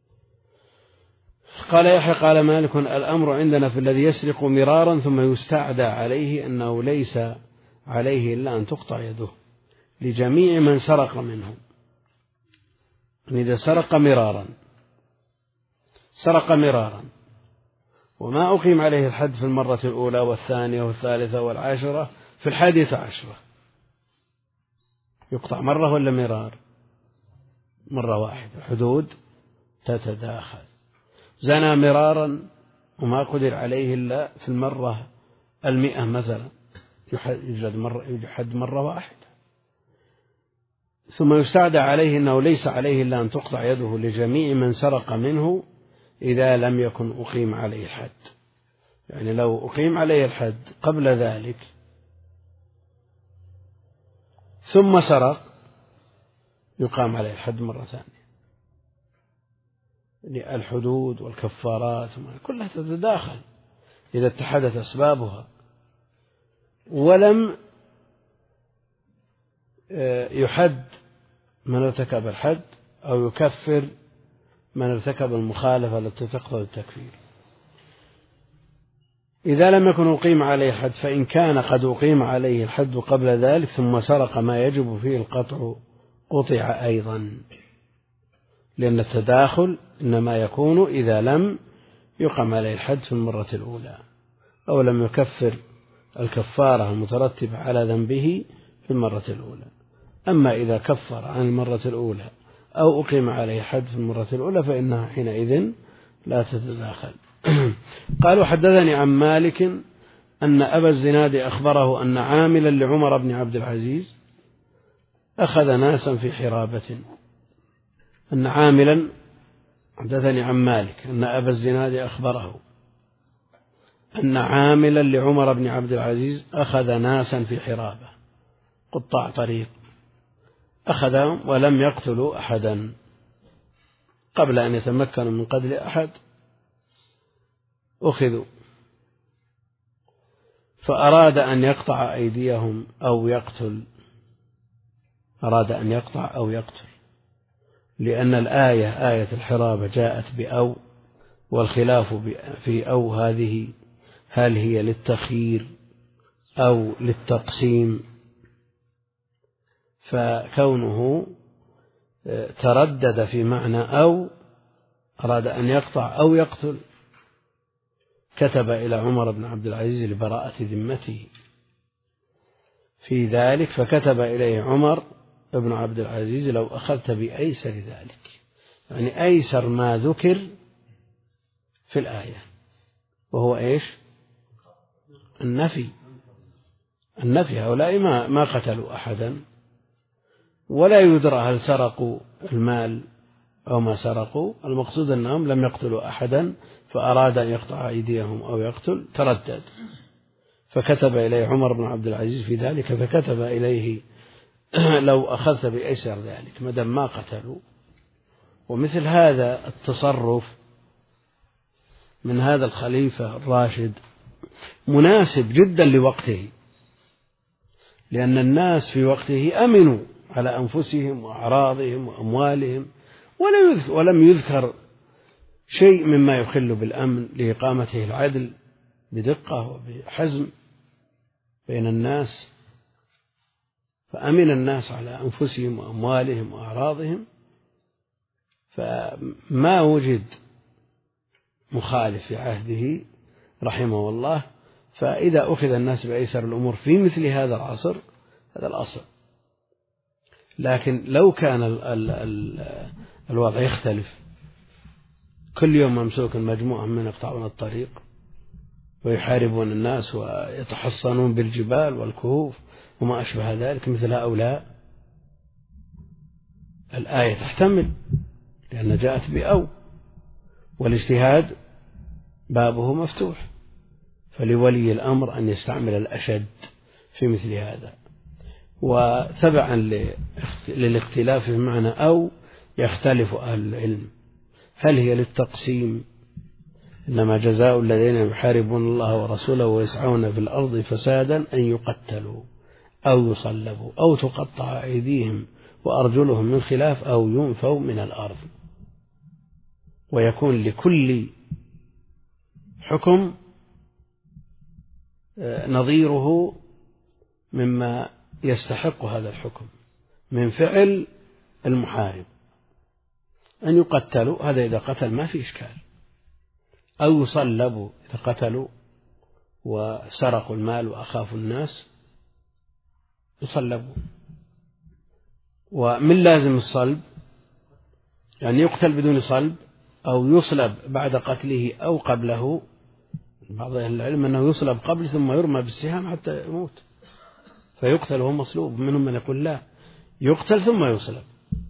قال يحيى قال مالك الأمر عندنا في الذي يسرق مرارا ثم يستعدى عليه أنه ليس عليه إلا أن تقطع يده لجميع من سرق منه. إذا سرق مرارا سرق مرارا وما أقيم عليه الحد في المرة الأولى والثانية والثالثة والعاشرة، في الحادية عشرة يقطع مرة ولا مرار؟ مرة واحدة. الحدود تتداخل. زنى مرارا وما قدر عليه إلا في المرة المئة مثلا يجلد مرة يحد مرة واحدة. ثم يستعدى عليه أنه ليس عليه إلا أن تقطع يده لجميع من سرق منه إذا لم يكن أقيم عليه الحد. يعني لو أقيم عليه الحد قبل ذلك ثم سرق يقام عليه الحد مرة ثانية. الحدود والكفارات كلها تتداخل إذا اتحدت أسبابها. ولم يحد من ارتكب الحد أو يكفر من ارتكب المخالفة التي تقتضي التكفير. إذا لم يكن أقيم عليه الحد فإن كان قد أقيم عليه الحد قبل ذلك ثم سرق ما يجب فيه القطع قطع أيضا، لأن التداخل إنما يكون إذا لم يقم عليه الحد في المرة الأولى أو لم يكفر الكفارة المترتبة على ذنبه في المرة الأولى. أما إذا كفر عن المرة الأولى أو أقيم عليه حد في المرة الأولى فإنها حينئذ لا تتداخل. قالوا حدثني عن مالك أن أبا الزناد أخبره أن عاملا لعمر بن عبد العزيز أخذ ناسا في حرابة. أن عاملا حدثني عن مالك أن أبا الزناد أخبره أن عاملا لعمر بن عبد العزيز أخذ ناسا في حرابة قطاع طريق، أخذهم ولم يقتلوا أحدا قبل أن يتمكنوا من قتل أحد، أخذوا فأراد أن يقطع أيديهم أو يقتل أراد أن يقطع أو يقتل لأن الآية آية الحرابة جاءت بأو، والخلاف في أو هذه هل هي للتخيير أو للتقسيم، فكونه تردد في معنى أو أراد أن يقطع أو يقتل كتب إلى عمر بن عبد العزيز لبراءة ذمته في ذلك، فكتب إليه عمر بن عبد العزيز لو أخذت بأيسر ذلك، يعني أيسر ما ذكر في الآية، وهو إيش؟ النفي النفي هؤلاء ما ما قتلوا أحدا ولا يدرى هل سرقوا المال أو ما سرقوا، المقصود أنهم لم يقتلوا أحدا فأراد أن يقطع أيديهم أو يقتل تردد، فكتب إليه عمر بن عبد العزيز في ذلك، فكتب إليه لو أخذت بأيسر ذلك مدام ما قتلوا. ومثل هذا التصرف من هذا الخليفة الراشد مناسب جدا لوقته، لأن الناس في وقته أمنوا على أنفسهم وأعراضهم وأموالهم، ولم يذكر شيء مما يخل بالأمن لإقامته العدل بدقة وبحزم بين الناس، فأمن الناس على أنفسهم وأموالهم وأعراضهم، فما وجد مخالف في عهده رحمه الله. فإذا أخذ الناس بأيسر الأمور في مثل هذا العصر هذا الأصل. لكن لو كان ال ال ال الوضع يختلف، كل يوم ممسوك مجموعة من يقطعون الطريق ويحاربون الناس ويتحصنون بالجبال والكهوف وما أشبه ذلك، مثل هؤلاء الآية تحتمل، لأن جاءت بأو، والاجتهاد بابه مفتوح، فلولي الأمر أن يستعمل الأشد في مثل هذا. وتبعا للاختلاف في معنى أو يختلف أهل العلم، هل هي للتقسيم إنما جزاء الذين يحاربون الله ورسوله ويسعون في الأرض فسادا أن يقتلوا أو يصلبوا أو تقطع أيديهم وأرجلهم من خلاف أو ينفوا من الأرض، ويكون لكل حكم نظيره مما يستحق هذا الحكم من فعل المحارب، أن يقتلوا هذا إذا قتل ما في إشكال، أو يصلبوا إذا قتلوا وسرقوا المال وأخافوا الناس يصلبوا. ومن لازم الصلب يعني يقتل بدون صلب أو يصلب بعد قتله أو قبله. بعض أهل العلم أنه يصلب قبل ثم يرمى بالسهام حتى يموت فيقتل وهو مصلوب، منهم من يقول لا، يقتل ثم يصلب.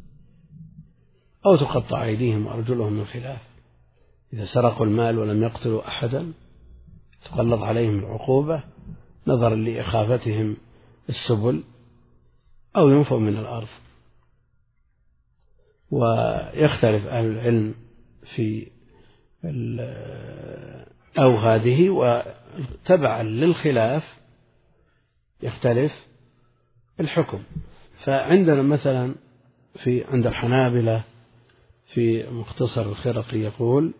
أو تقطع أيديهم وأرجلهم من خلاف، إذا سرقوا المال ولم يقتلوا أحدا تقلظ عليهم العقوبة نظرا لإخافتهم السبل، أو ينفوا من الأرض. ويختلف أهل العلم في أو هذه، وتبعا للخلاف يختلف الحكم. فعندنا مثلا في عند الحنابلة في مختصر الخرقي يقول: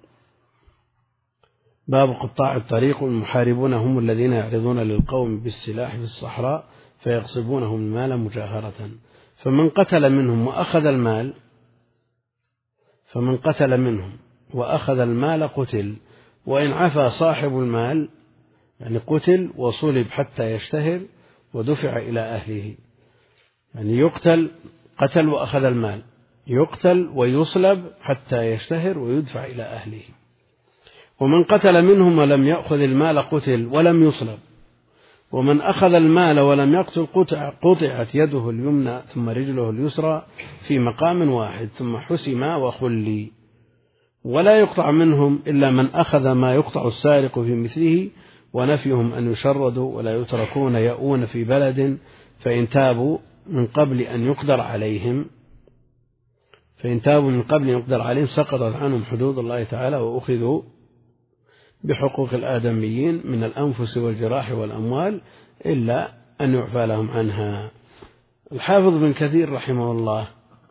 باب قطاع الطريق والمحاربون هم الذين يعرضون للقوم بالسلاح في الصحراء فيغصبونهم المال مجاهرة، فمن قتل منهم وأخذ المال فمن قتل منهم وأخذ المال قتل، وإن عفا صاحب المال يعني قتل وصلب حتى يشتهر ودفع إلى أهله. يعني يقتل، قتل وأخذ المال، يقتل ويصلب حتى يشتهر ويدفع إلى أهله. ومن قتل منهم ولم يأخذ المال قتل ولم يصلب، ومن أخذ المال ولم يقتل قطع قطعت يده اليمنى ثم رجله اليسرى في مقام واحد ثم حسما وخلي. ولا يقطع منهم إلا من أخذ ما يقطع السارق في مثله، ونفيهم أن يشردوا ولا يتركون يأون في بلد، فإن تابوا من قبل أن يقدر عليهم فإن تابوا من قبل أن يقدر عليهم سقطت عنهم حدود الله تعالى، وأخذوا بحقوق الآدميين من الأنفس والجراح والأموال إلا أن يعفى لهم عنها. الحافظ بن كثير رحمه الله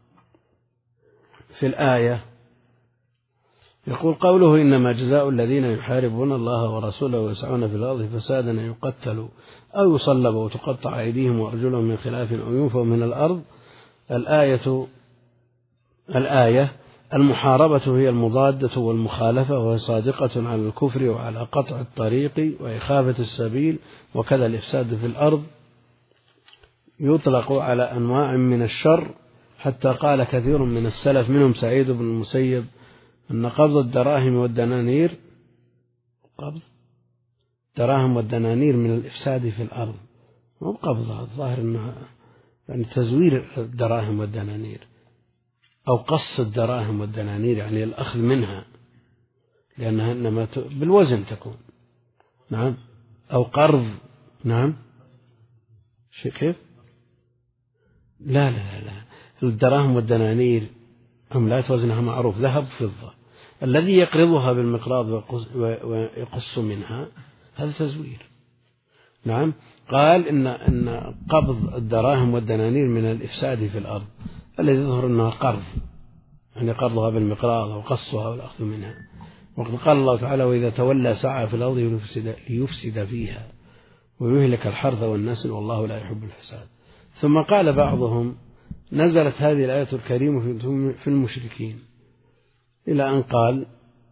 في الآية يقول: قوله إنما جزاء الذين يحاربون الله ورسوله ويسعون في الأرض فسادا أن يقتلوا أو يصلبوا وتقطع أيديهم وأرجلهم من خلاف أو ينفوا من الأرض. الآية الآية المحاربة هي المضادة والمخالفة، وهي صادقة على الكفر وعلى قطع الطريق وإخافة السبيل وكذا الإفساد في الأرض. يطلق على أنواع من الشر، حتى قال كثير من السلف منهم سعيد بن المسيب أن قبض الدراهم والدنانير قبض دراهم والدنانير من الإفساد في الأرض. مو قبضها، الظاهر أنها يعني تزوير الدراهم والدنانير أو قص الدراهم والدنانير، يعني الأخذ منها، لأنها إنما بالوزن تكون. نعم. أو قرض. نعم. شيء كيف؟ لا لا لا الدراهم والدنانير عملات وزنها معروف، ذهب فضة. الذي يقرضها بالمقراض ويقص منها هذا تزوير. نعم. قال إن إن قبض الدراهم والدنانير من الإفساد في الأرض، الذي يظهر أنها قرض، يعني قرضها بالمقراض وقصها والأخذ منها. وقد قال الله تعالى: وإذا تولى سعى في الأرض ليفسد, ليفسد فيها ويهلك الحرث والنسل والله لا يحب الفساد. ثم قال بعضهم: نزلت هذه الآية الكريمة في المشركين، إلى أن قال: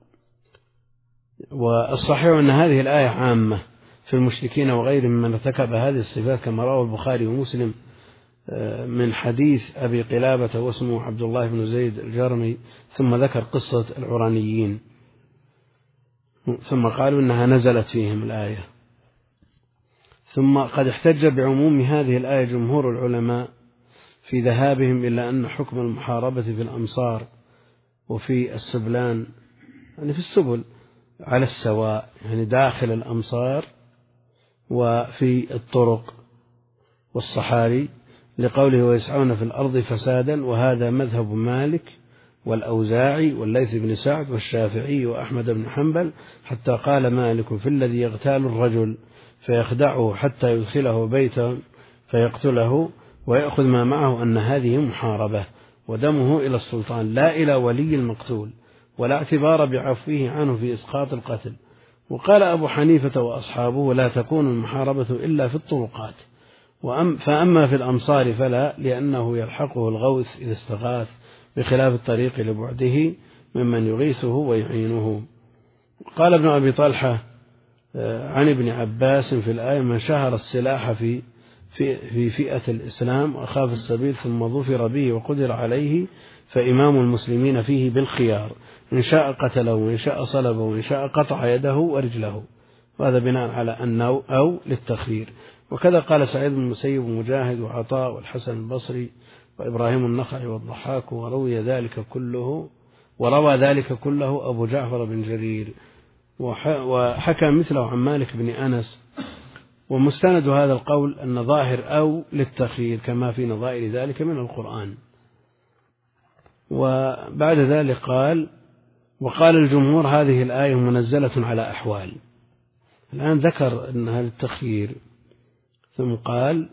والصحيح أن هذه الآية عامة في المشركين وغيرهم من ارتكب هذه الصفات، كما رواه البخاري ومسلم من حديث أبي قلابة واسمه عبد الله بن زيد الجرمي، ثم ذكر قصة العرانيين، ثم قالوا إنها نزلت فيهم الآية. ثم قد احتج بعموم هذه الآية جمهور العلماء في ذهابهم إلى أن حكم المحاربة في الأمصار وفي السبلان، يعني في السبل، على السواء، يعني داخل الأمصار وفي الطرق والصحاري، لقوله: ويسعون في الأرض فسادا. وهذا مذهب مالك والأوزاعي والليث بن سعد والشافعي وأحمد بن حنبل، حتى قال مالك في الذي يغتال الرجل فيخدعه حتى يدخله بيته فيقتله ويأخذ ما معه، أن هذه محاربة ودمه إلى السلطان لا إلى ولي المقتول، ولا اعتبار بعفوه عنه في إسقاط القتل. وقال أبو حنيفة وأصحابه: لا تكون المحاربة إلا في الطرقات، فأما في الأمصار فلا، لأنه يلحقه الغوث إذا استغاث، بخلاف الطريق لبعده ممن يغيثه ويعينه. قال ابن أبي طلحة عن ابن عباس في الآية: من شهر السلاح في في في فئة الإسلام وأخاف السبيل ثم ظفر به وقدر عليه فإمام المسلمين فيه بالخيار، إن شاء قتله وإن شاء صلبه وإن شاء قطع يده ورجله. وهذا بناء على أنه أو للتخيير. وكذا قال سعيد بن المسيب ومجاهد وعطاء والحسن البصري وإبراهيم النخعي والضحاك، وروي ذلك كله وروى ذلك كله أبو جعفر بن جرير، وحكى مثله عن مالك بن أنس. ومستند هذا القول أن ظاهر أو للتخيير، كما في نظائر ذلك من القرآن. وبعد ذلك قال: وقال الجمهور هذه الآية منزلة على أحوال. الآن ذكر أنها للتخيير، ثم قال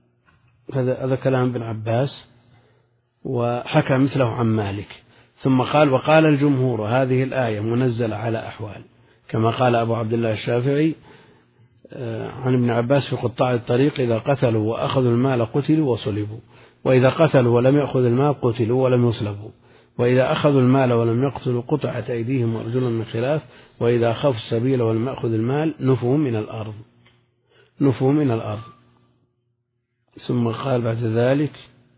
هذا كلام ابن عباس، وحكى مثله عن مالك، ثم قال: وقال الجمهور هذه الآية منزلة على أحوال، كما قال أبو عبد الله الشافعي عن ابن عباس في قطاع الطريق: إذا قتلوا وأخذوا المال قتلوا وصلبوا، وإذا قتلوا ولم يأخذوا المال قتلوا ولم يصلبوا، وإذا أخذوا المال ولم يقتلوا قطعت أيديهم وأرجلهم من خلاف، وإذا خافوا السبيل ولم يأخذوا المال نفوا من الأرض نفوا من الأرض. ثم قال بعد ذلك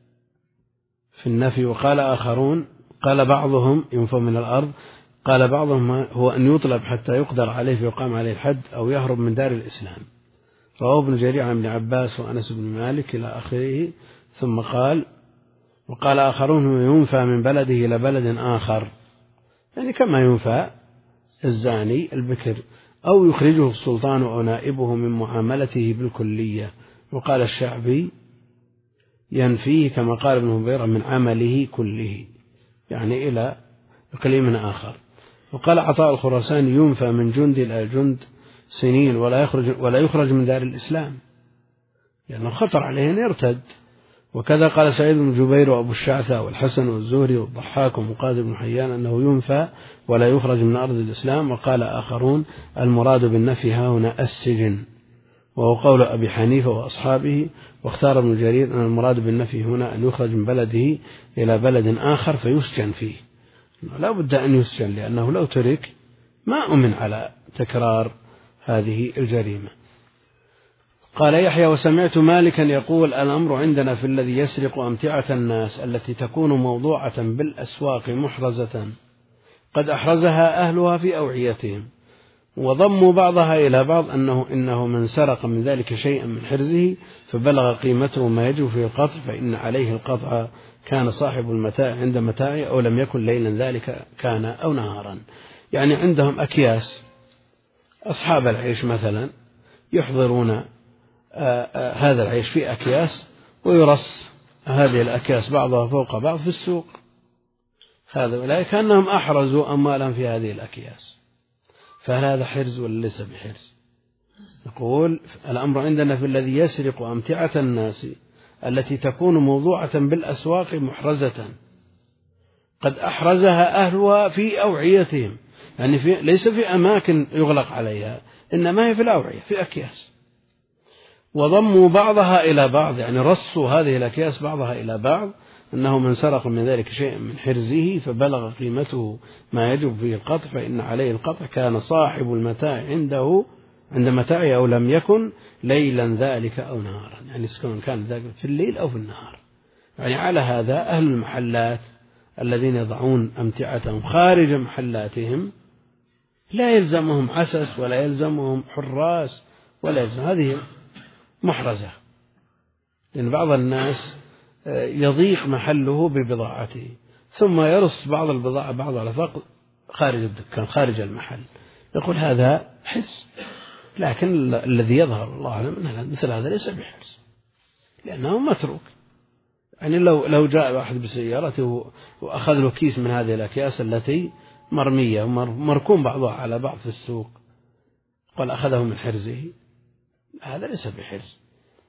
في النفي: وقال آخرون، قال بعضهم ينفوا من الأرض، قال بعضهم هو أن يطلب حتى يقدر عليه فيقام عليه الحد أو يهرب من دار الإسلام. رواه ابن جرير عن ابن عباس وأنس بن مالك إلى آخره. ثم قال: وقال آخرون هو ينفى من بلده إلى بلد آخر، يعني كما ينفى الزاني البكر، أو يخرجه السلطان أو نائبه من معاملته بالكلية. وقال الشعبي: ينفيه كما قال ابن هبيرة من عمله كله، يعني إلى إقليم آخر. وقال عطاء الخراساني: ينفى من جند إلى جند سنين ولا يخرج ولا يخرج من دار الإسلام، لأنه يعني خطر عليه أن يرتد. وكذا قال سعيد بن جبير وأبو الشعثة والحسن والزهري والضحاك ومقاتل بن حيان أنه ينفى ولا يخرج من أرض الإسلام. وقال آخرون: المراد بالنفي ها هنا السجن، وهو قول أبي حنيفة وأصحابه. واختار ابن جرير أن المراد بالنفي هنا أن يخرج من بلده إلى بلد آخر فيسجن فيه، لا بد أن يسجن، لأنه لو ترك ما أمن على تكرار هذه الجريمة. قال يحيى: وسمعت مالكا يقول: الأمر عندنا في الذي يسرق أمتعة الناس التي تكون موضوعة بالأسواق محرزة قد أحرزها أهلها في أوعيتهم، وضموا بعضها إلى بعض أنه إنه من سرق من ذلك شيئا من حرزه فبلغ قيمته ما يجب فيه القطع فإن عليه القطع، كان صاحب المتاع عند متاعه أو لم يكن ليلا ذلك كان أو نهارا. يعني عندهم أكياس، أصحاب العيش مثلا يحضرون آآ آآ هذا العيش في أكياس، ويرص هذه الأكياس بعضها فوق بعض في السوق، هؤلاء كأنهم أحرزوا أموالا في هذه الأكياس، فهل هذا حرز ولا ليس بحرز؟ نقول الأمر عندنا في الذي يسرق أمتعة الناس التي تكون موضوعة بالأسواق محرزة قد أحرزها أهلها في أوعيتهم، يعني في ليس في أماكن يغلق عليها، إنما هي في الأوعية في أكياس، وضموا بعضها إلى بعض، يعني رصوا هذه الأكياس بعضها إلى بعض، أنه من سرق من ذلك شيء من حرزه فبلغ قيمته ما يجب فيه القطع فإن عليه القطع، كان صاحب المتاع عنده عند متاعه أو لم يكن ليلا ذلك أو نهارا، يعني سواء كان ذلك في الليل أو في النهار. يعني على هذا أهل المحلات الذين يضعون أمتعتهم خارج محلاتهم لا يلزمهم حسس ولا يلزمهم حراس ولا يلزم، هذه محرزة، لأن بعض الناس يضيق محله ببضاعته ثم يرص بعض البضاعة بعض على فقط خارج الدكان خارج المحل، يقول هذا حرز، لكن الذي يظهر الله أعلم أن مثل هذا ليس بحرز لأنه متروك. يعني لو لو جاء واحد بسيارته وأخذ له كيس من هذه الأكياس التي مرمية ومركون بعضها على بعض في السوق قال أخذه من حرزه، هذا ليس بحرز.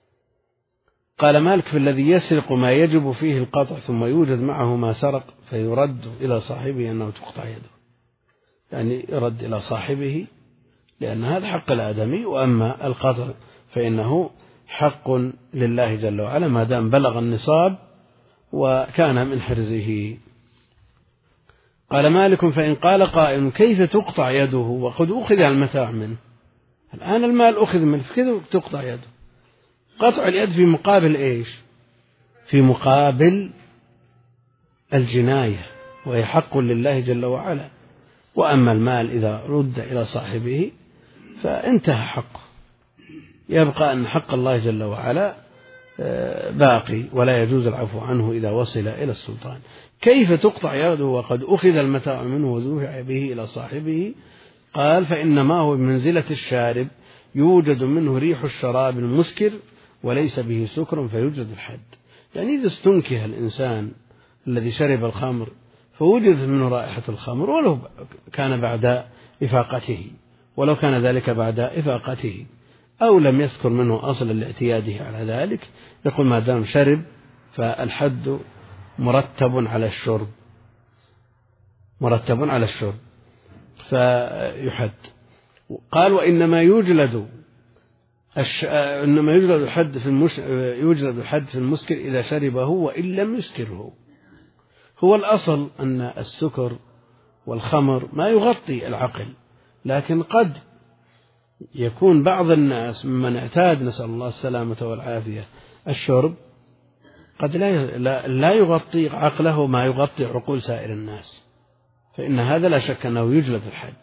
قال مالك في الذي يسرق ما يجب فيه القطع ثم يوجد معه ما سرق فيرد إلى صاحبه أنه تقطع يده، يعني يرد إلى صاحبه لأن هذا حق الآدمي، وأما القطع فإنه حق لله جل وعلا ما دام بلغ النصاب وكان من حرزه. قال مالك فإن قال قائل كيف تقطع يده وقد أخذ المتاع منه، الآن المال أخذ منه كيف تقطع يده؟ قطع اليد في مقابل إيش؟ في مقابل الجناية وهي حق لله جل وعلا، وأما المال إذا رد إلى صاحبه فانتهى حقه، يبقى أن حق الله جل وعلا باقي ولا يجوز العفو عنه إذا وصل إلى السلطان. كيف تقطع يده وقد أخذ المتاع منه ودفع به إلى صاحبه؟ قال فإنما هو بمنزلة الشارب يوجد منه ريح الشراب المسكر وليس به سكر فيوجد الحد. يعني إذا استنكه الإنسان الذي شرب الخمر فوجد منه رائحة الخمر ولو كان بعد إفاقته ولو كان ذلك بعد إفاقته أو لم يذكر منه أصلا لاعتياده على ذلك، يقول ما دام شرب فالحد مرتب على الشرب مرتب على الشرب فيحد. قال وإنما يوجد الش... إنما يوجد الحد في المش... يوجد الحد في المسكر إذا شربه وإن لم يسكره. هو الأصل أن السكر والخمر ما يغطي العقل، لكن قد يكون بعض الناس ممن اعتاد نسأل الله السلامة والعافية الشرب قد لا لا يغطي عقله ما يغطي عقول سائر الناس، فإن هذا لا شك أنه يجلد الحد،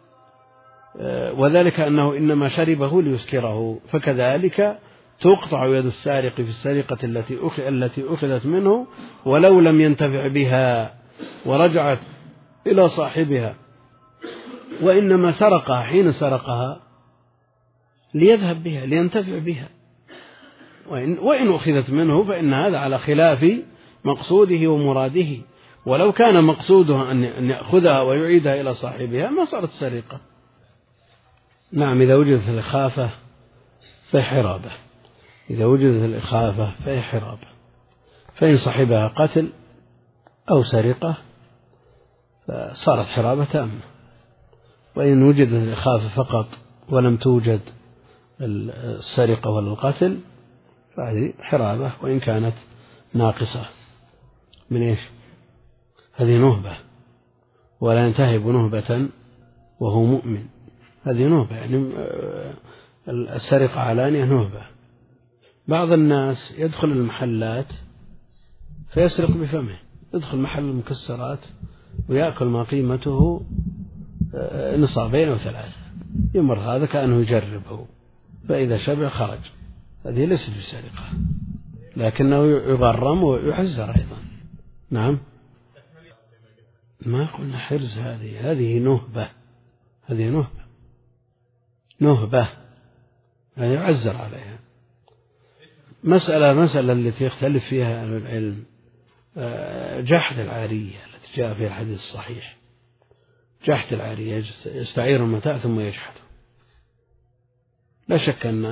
وذلك أنه إنما شربه ليسكره، فكذلك تقطع يد السارق في السرقة التي التي أخذت منه ولو لم ينتفع بها ورجعت إلى صاحبها، وإنما سرقها حين سرقها ليذهب بها لينتفع بها، وإن, وإن أخذت منه فإن هذا على خلاف مقصوده ومراده، ولو كان مقصوده أن يأخذها ويعيدها إلى صاحبها ما صارت سرقة. نعم إذا وجدت الإخافة فهي حرابة، إذا وجدت الإخافة فهي حرابة، فإن صاحبها قتل أو سرقة فصارت حرابة تامة، وإن وجدت الإخافة فقط ولم توجد السرقة ولا القتل فهذه حرابة وإن كانت ناقصة من إيش؟ هذه نهبة، ولا ينتهب نهبة وهو مؤمن، هذه نهبة، يعني السرقة علانية نهبة. بعض الناس يدخل المحلات فيسرق بفمه، يدخل محل المكسرات ويأكل ما قيمته نصابين أو ثلاثة، يمر هذا كأنه يجربه، فإذا شبع خرج، هذه ليست بسرقة لكنه يغرم ويحذر أيضا. نعم ما قلنا حرز، هذه هذه نهبة، هذه نهبة نهبة يعني يعزر عليها. مسألة مسألة التي يختلف فيها أهل العلم جحد العارية جاء في الحديث الصحيح جحت العارية، يستعير المتاع ثم يجحته. لا شك أن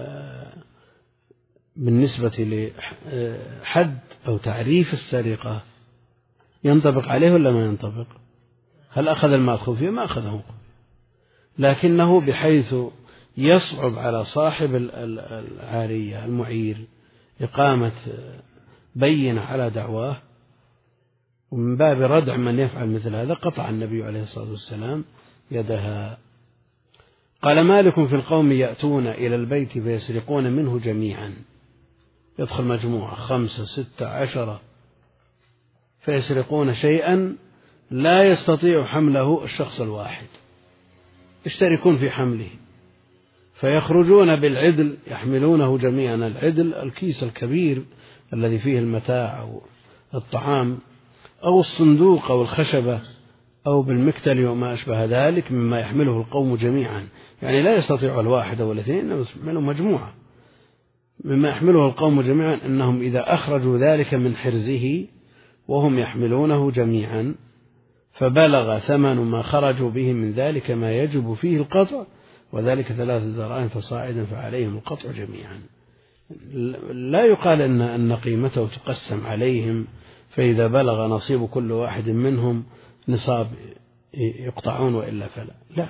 بالنسبة لحد أو تعريف السرقة ينطبق عليه ولا ما ينطبق؟ هل أخذ المال خفية؟ ما أخذه، لكنه بحيث يصعب على صاحب العارية المعير إقامة بينة على دعواه، ومن باب ردع من يفعل مثل هذا قطع النبي عليه الصلاة والسلام يدها. قال مالك في القوم يأتون إلى البيت فيسرقون منه جميعا، يدخل مجموعة خمسة ستة عشرة فيسرقون شيئا لا يستطيع حمله الشخص الواحد، يشتركون في حمله، فيخرجون بالعدل يحملونه جميعا. العدل الكيس الكبير الذي فيه المتاع أو الطعام، أو الصندوق أو الخشبة، أو بالمكتل وما أشبه ذلك مما يحمله القوم جميعا، يعني لا يستطيع الواحد أو الاثنين، يحمله مجموعة مما يحمله القوم جميعا، أنهم إذا أخرجوا ذلك من حرزه وهم يحملونه جميعا فبلغ ثمن ما خرجوا به من ذلك ما يجب فيه القطع، وذلك ثلاثة دراهم فصاعدا فعليهم القطع جميعا. لا يقال أن أن قيمته تقسم عليهم، فإذا بلغ نصيب كل واحد منهم نصاب يقطعون وإلا فلا، لا.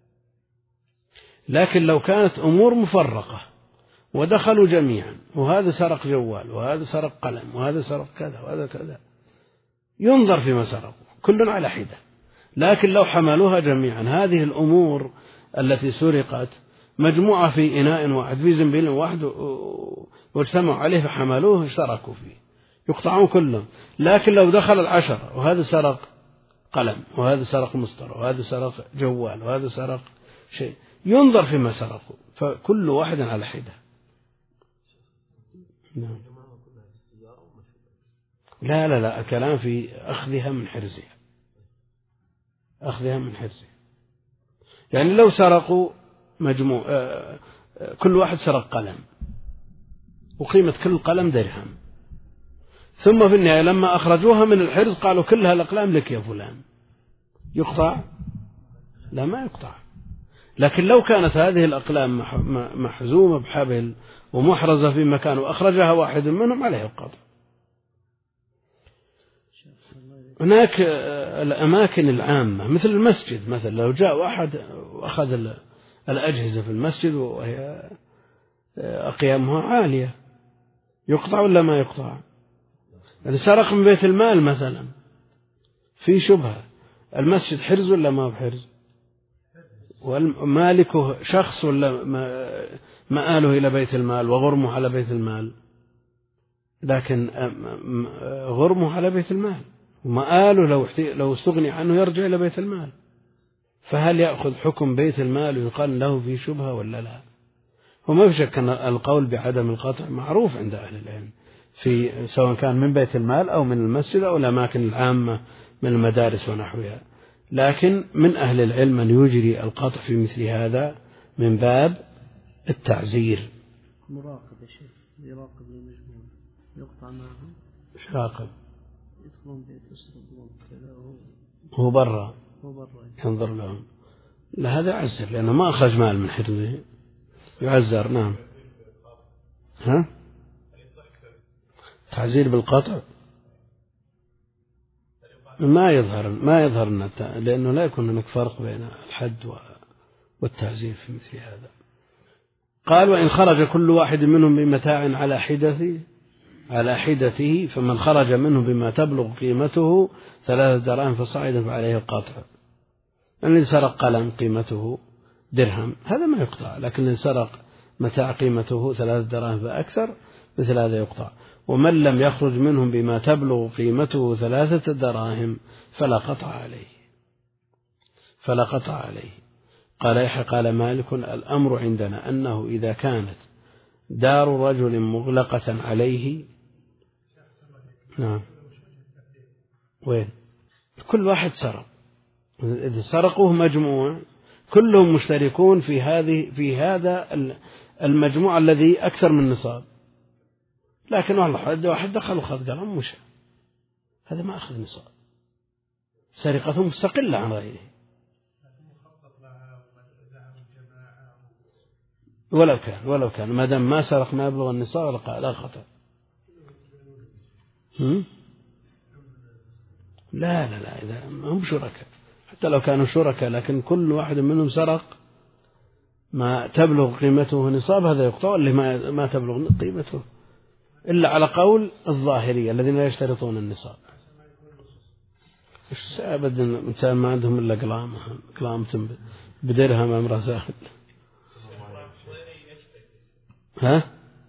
لكن لو كانت أمور مفرقة ودخلوا جميعا، وهذا سرق جوال وهذا سرق قلم وهذا سرق كذا وهذا كذا، ينظر فيما سرقوا كل على حدة. لكن لو حملوها جميعا، هذه الأمور التي سرقت مجموعة في إناء واحد في زنبيل واحد واجتمعوا عليه فحملوه اشتركوا فيه، يقطعون كلهم. لكن لو دخل العشرة وهذا سرق قلم وهذا سرق مسطرة وهذا سرق جوال وهذا سرق شيء، ينظر فيما سرقوا، فكل واحد على حدة. نعم. لا لا لا الكلام في أخذها من حرزها، أخذها من حرزها. يعني لو سرقوا مجموع آه كل واحد سرق قلم وقيمة كل قلم درهم، ثم في النهاية لما أخرجوها من الحرز قالوا كلها الأقلام لك يا فلان، يقطع؟ لا ما يقطع. لكن لو كانت هذه الأقلام محزومة بحبل ومحرزة في مكان وأخرجها واحد منهم عليه القطع. هناك الأماكن العامة مثل المسجد مثلا، لو جاء واحد وأخذ الأجهزة في المسجد وهي أقيامها عالية، يقطع ولا ما يقطع؟ يعني سرق من بيت المال مثلا، في شبهة، المسجد حرز ولا ما بحرز؟ ومالكه شخص ولا مآله إلى بيت المال وغرمه على بيت المال؟ لكن غرمه على بيت المال ومآله لو لو استغني عنه يرجع إلى بيت المال، فهل يأخذ حكم بيت المال ويقال له في شبهة ولا لا؟ وما في شك أن القول بعدم القطع معروف عند أهل العلم، في سواء كان من بيت المال أو من المسجد أو الأماكن العامة من المدارس ونحوها. لكن من أهل العلم من يجري القطع في مثل هذا من باب التعزير. مراقب يا شيخ، يراقب المجموعة يقطع معهم. إيش راقب؟ يدخلون بيت يشربون كذا هو برا، هو برا ينظر لهم. لا هذا يعزر لأنه ما أخرج مال من حرزه، يعزر. نعم. ها؟ تعزير بالقطع ما يظهر ما يظهر لأنه لا يكون هناك فرق بين الحد والتعزير في مثل هذا. قال وإن خرج كل واحد منهم بمتاع على حدته على حدته فمن خرج منه بما تبلغ قيمته ثلاثة دراهم فصاعدا فعليه القطع. الذي سرق قلم قيمته درهم هذا ما يقطع، لكن الذي سرق متاع قيمته ثلاثة دراهم فأكثر مثل هذا يقطع. ومن لم يخرج منهم بما تبلغ قيمته ثلاثة دراهم فلا قطع عليه فلا قطع عليه. قال يحيى قال مالك الأمر عندنا أنه إذا كانت دار رجل مغلقة عليه. نعم. وين؟ كل واحد سرق، إذا سرقوه مجموعة كلهم مشتركون في هذه في هذا المجموع الذي أكثر من نصاب، لكن والله واحد دخل وخذ قلم مشى، هذا ما أخذ نصاب، سرقة مستقلة عن غيره. ولو كان ولو كان ما دام ما سرق ما يبلغ النصاب لا خطأ. لا لا لا إذا هم شركاء حتى لو كانوا شركاء لكن كل واحد منهم سرق ما تبلغ قيمته نصاب هذا يقطع، اللي ما ما تبلغ قيمته إلا على قول الظاهرية الذين لا يشترطون النصاب. إيش أبدا إنسان ما عندهم إلا قلام قلام بدرهم أمر سهل. ها؟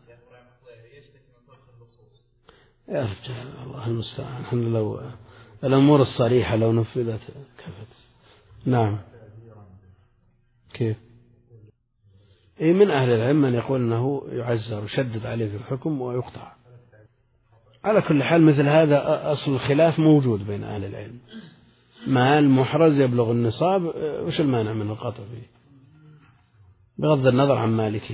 يا رجال الله المستعان. احنا لو الأمور الصريحة لو نفذت كفت. نعم. كيف؟ إيه من أهل العلم من يقول أنه يعزر ويشدد عليه في الحكم ويقطع. على كل حال مثل هذا أصل الخلاف موجود بين أهل العلم. مال محرز يبلغ النصاب وش المانع من القطع فيه بغض النظر عن مالكه؟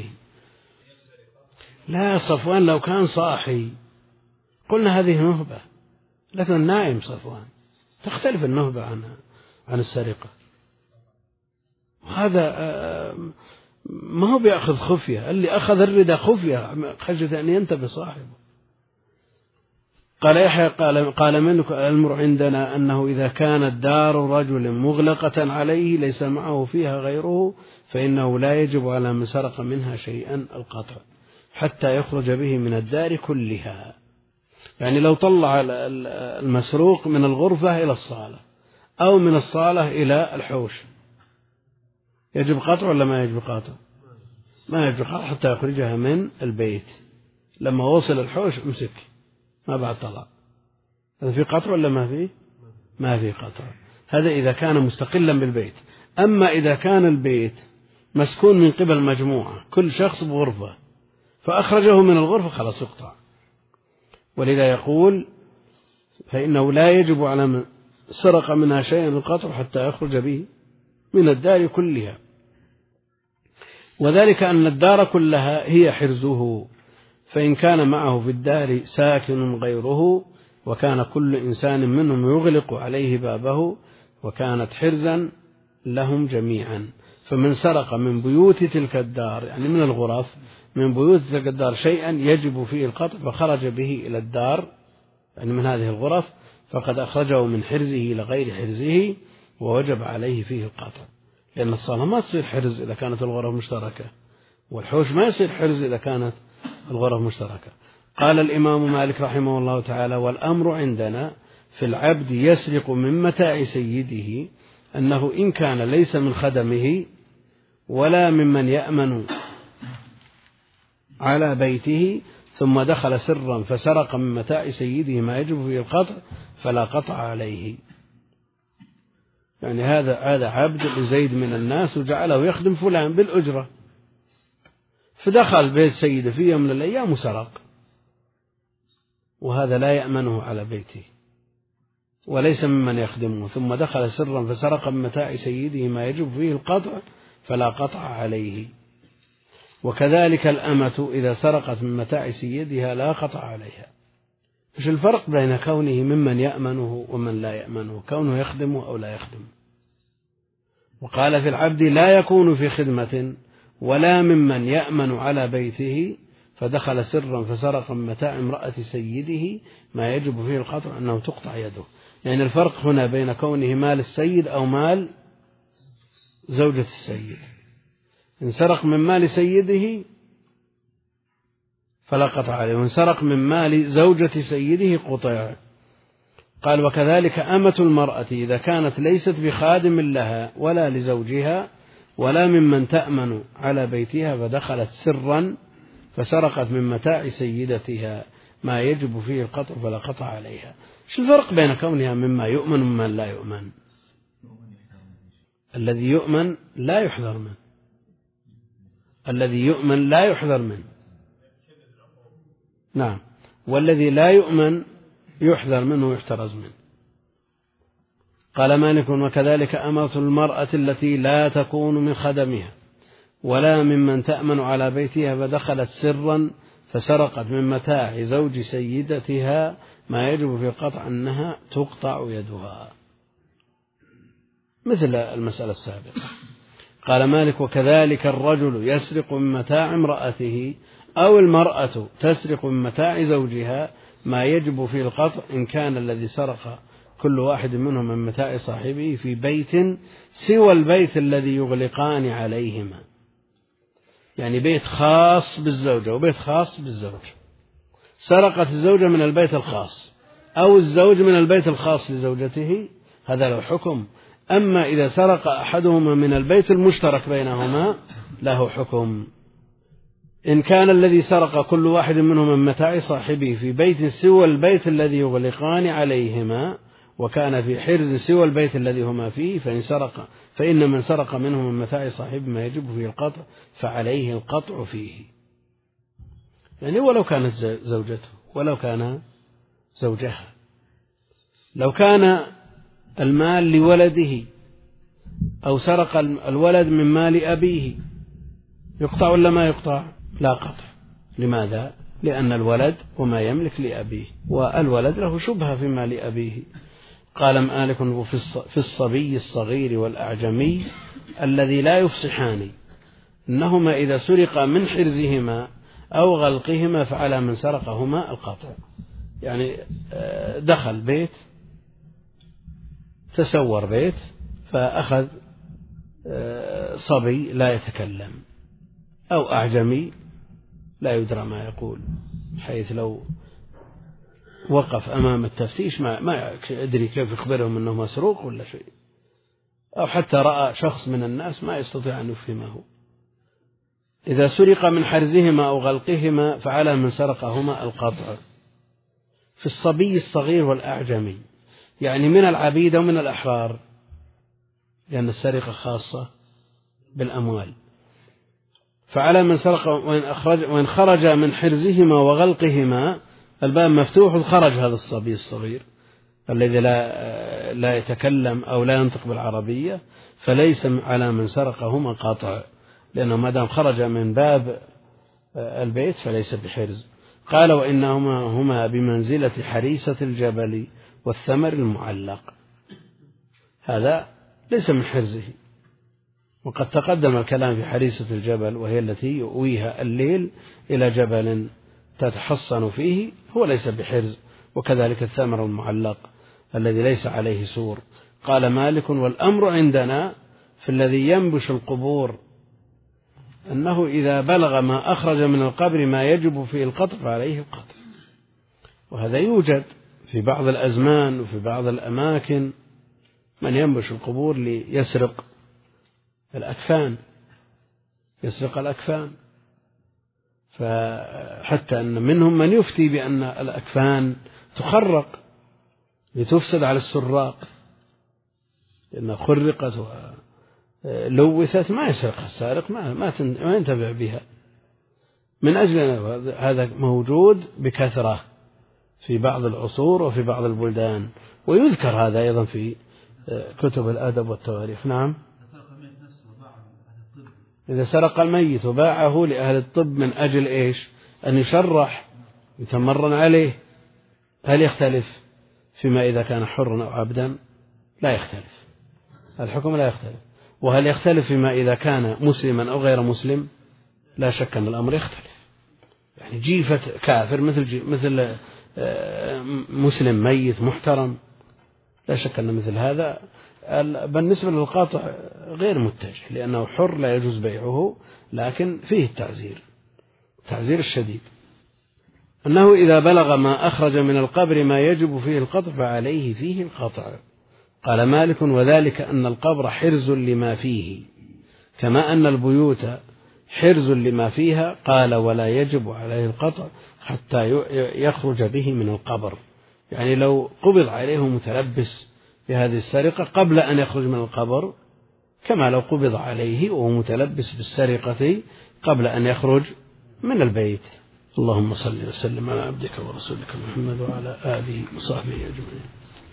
لا صفوان لو كان صاحي قلنا هذه نهبة، لكن النائم صفوان تختلف النهبة عن عن السرقة. وهذا ما هو بيأخذ خفية، اللي أخذ الردى خفية خشية أن ينتبه صاحبه. قال يحيى قال قال منك الأمر عندنا أنه إذا كانت دار رجل مغلقة عليه ليس معه فيها غيره فإنه لا يجب على من سرق منها شيئا القطع حتى يخرج به من الدار كلها. يعني لو طلع المسروق من الغرفة إلى الصالة أو من الصالة إلى الحوش يجب قطع ولا ما يجب قطع؟ ما يجب قطع حتى يخرجها من البيت. لما وصل الحوش امسك ما بعد طلع. هذا في قطع ولا ما في؟ ما في قطع. هذا إذا كان مستقلا بالبيت. أما إذا كان البيت مسكون من قبل مجموعة كل شخص بغرفة فأخرجه من الغرفة خلاص يقطع. ولذا يقول فإنه لا يجب على من سرق منها شيئا القطع حتى يخرج به من الدار كلها، وذلك أن الدار كلها هي حرزه، فإن كان معه في الدار ساكن غيره وكان كل إنسان منهم يغلق عليه بابه وكانت حرزا لهم جميعا. فمن سرق من بيوت تلك الدار يعني من الغرف من بيوت تلك الدار شيئا يجب فيه القطع فخرج به إلى الدار يعني من هذه الغرف فقد أخرجه من حرزه إلى غير حرزه ووجب عليه فيه القطع، لأن الصالة ما تصير حرز إذا كانت الغرف مشتركة، والحوش ما يصير حرز إذا كانت الغرف مشتركة. قال الإمام مالك رحمه الله تعالى: والأمر عندنا في العبد يسرق من متاع سيده أنه إن كان ليس من خدمه ولا ممن يأمن على بيته ثم دخل سرا فسرق من متاع سيده ما يجب فيه القطع فلا قطع عليه. يعني هذا هذا عبد لزيد من الناس وجعله يخدم فلان بالأجرة، فدخل بيت سيده في يوم من الأيام وسرق، وهذا لا يأمنه على بيته وليس ممن يخدمه، ثم دخل سرا فسرق من متاع سيده ما يجب فيه القطع فلا قطع عليه. وكذلك الأمة إذا سرقت من متاع سيدها لا قطع عليها. إيش الفرق بين كونه ممن يأمنه ومن لا يأمنه؟ كونه يخدمه أو لا يخدمه. وقال في العبد لا يكون في خدمة ولا ممن يأمن على بيته فدخل سرا فسرق من متاع امرأة سيده ما يجب فيه القطع أنه تقطع يده. يعني الفرق هنا بين كونه مال السيد أو مال زوجة السيد. إن سرق من مال سيده فلا قطع عليه، وإن سرق من مال زوجة سيده قطع. قال: وكذلك أمة المرأة إذا كانت ليست بخادم لها ولا لزوجها ولا ممن تأمن على بيتها فدخلت سرا فسرقت من متاع سيدتها ما يجب فيه القطع فلا قطع عليها. شو الفرق بين كونها مما يؤمن ومن لا يؤمن؟ الذي يؤمن لا يحذر منه، الذي يؤمن لا يحذر منه. نعم. والذي لا يؤمن يحذر منه ويحترز منه. قال مالك: وكذلك أمة المرأة التي لا تكون من خدمها ولا ممن تأمن على بيتها فدخلت سرا فسرقت من متاع زوج سيدتها ما يجب في القطع أنها تقطع يدها. مثل المسألة السابقة. قال مالك: وكذلك الرجل يسرق من متاع امرأته أو المرأة تسرق من متاع زوجها ما يجب فيه القطع إن كان الذي سرق كل واحد منهم من متاع صاحبه في بيت سوى البيت الذي يغلقان عليهما، يعني بيت خاص بالزوجة وبيت خاص بالزوج. سرقت الزوجة من البيت الخاص أو الزوج من البيت الخاص لزوجته، هذا له حكم. أما إذا سرق أحدهما من البيت المشترك بينهما له حكم. إن كان الذي سرق كل واحد منهما من متاع صاحبه في بيت سوى البيت الذي يغلقان عليهما وكان في حرز سوى البيت الذي هما فيه، فإن سرق فإن من سرق منهم من متاع صاحبه ما يجب فيه القطع فعليه القطع فيه، يعني ولو كانت زوجته ولو كان زوجها. لو كان المال لولده أو سرق الولد من مال أبيه يقطع ولا ما يقطع؟ لا قطع. لماذا؟ لأن الولد وما يملك لأبيه، والولد له شبهة في مال أبيه. قال مالك: في الصبي الصغير والأعجمي الذي لا يفصحان إنهما إذا سرق من حرزهما أو غلقهما فعلى من سرقهما القطع. يعني دخل بيت، تسور بيت، فأخذ صبي لا يتكلم أو أعجمي لا يدرى ما يقول، حيث لو وقف أمام التفتيش ما ما يدري كيف يخبرهم أنه مسروق ولا شيء، أو حتى رأى شخص من الناس ما يستطيع أن يفهمه. إذا سرق من حرزهما أو غلقهما فعلى من سرقهما القطع. في الصبي الصغير والأعجمي يعني من العبيد ومن الأحرار، لأن السرقة خاصة بالأموال. فعلى من سرق وإن, أخرج وإن خرج من حرزهما وغلقهما، الباب مفتوح، خرج هذا الصبي الصغير الذي لا, لا يتكلم أو لا ينطق بالعربية، فليس على من سرقهما قاطع، لأنه ما دام خرج من باب البيت فليس بحرز. قال: وإنهما هما بمنزلة حريسة الجبل والثمر المعلق، هذا ليس من حرزه. وقد تقدم الكلام في حريسة الجبل، وهي التي يؤويها الليل إلى جبل تتحصن فيه، هو ليس بحرز. وكذلك الثمر المعلق الذي ليس عليه سور. قال مالك: والأمر عندنا في الذي ينبش القبور أنه إذا بلغ ما أخرج من القبر ما يجب فيه القطع فعليه القطع. وهذا يوجد في بعض الأزمان وفي بعض الأماكن، من ينبش القبور ليسرق الأكفان، يسرق الأكفان، فحتى أن منهم من يفتي بأن الأكفان تخرق لتفسد على السراق، لأنها خرقت ولوثت ما يسرق السارق، ما ما ينتفع بها. من أجل هذا موجود بكثرة في بعض العصور وفي بعض البلدان، ويذكر هذا أيضا في كتب الأدب والتواريخ. نعم، إذا سرق الميت وباعه لأهل الطب من أجل إيش؟ أن يشرح يتمرن عليه، هل يختلف فيما إذا كان حرا أو عبدا؟ لا يختلف، الحكم لا يختلف. وهل يختلف فيما إذا كان مسلما أو غير مسلم؟ لا شك أن الأمر يختلف. يعني جيفة كافر مثل مثل مسلم ميت محترم، لا شك أن مثل هذا بالنسبة للقاطع غير متجه، لأنه حر لا يجوز بيعه، لكن فيه التعزير، التعزير الشديد، أنه إذا بلغ ما أخرج من القبر ما يجب فيه القطع فعليه فيه القطع. قال مالك: وذلك أن القبر حرز لما فيه كما أن البيوت حرز لما فيها. قال: ولا يجب عليه القطع حتى يخرج به من القبر، يعني لو قبض عليه متلبس بهذه السرقة قبل أن يخرج من القبر، كما لو قبض عليه وهو متلبس بالسرقة قبل أن يخرج من البيت. اللهم صل وسلم على عبدك ورسولك محمد وعلى آله وصحبه أجمعين.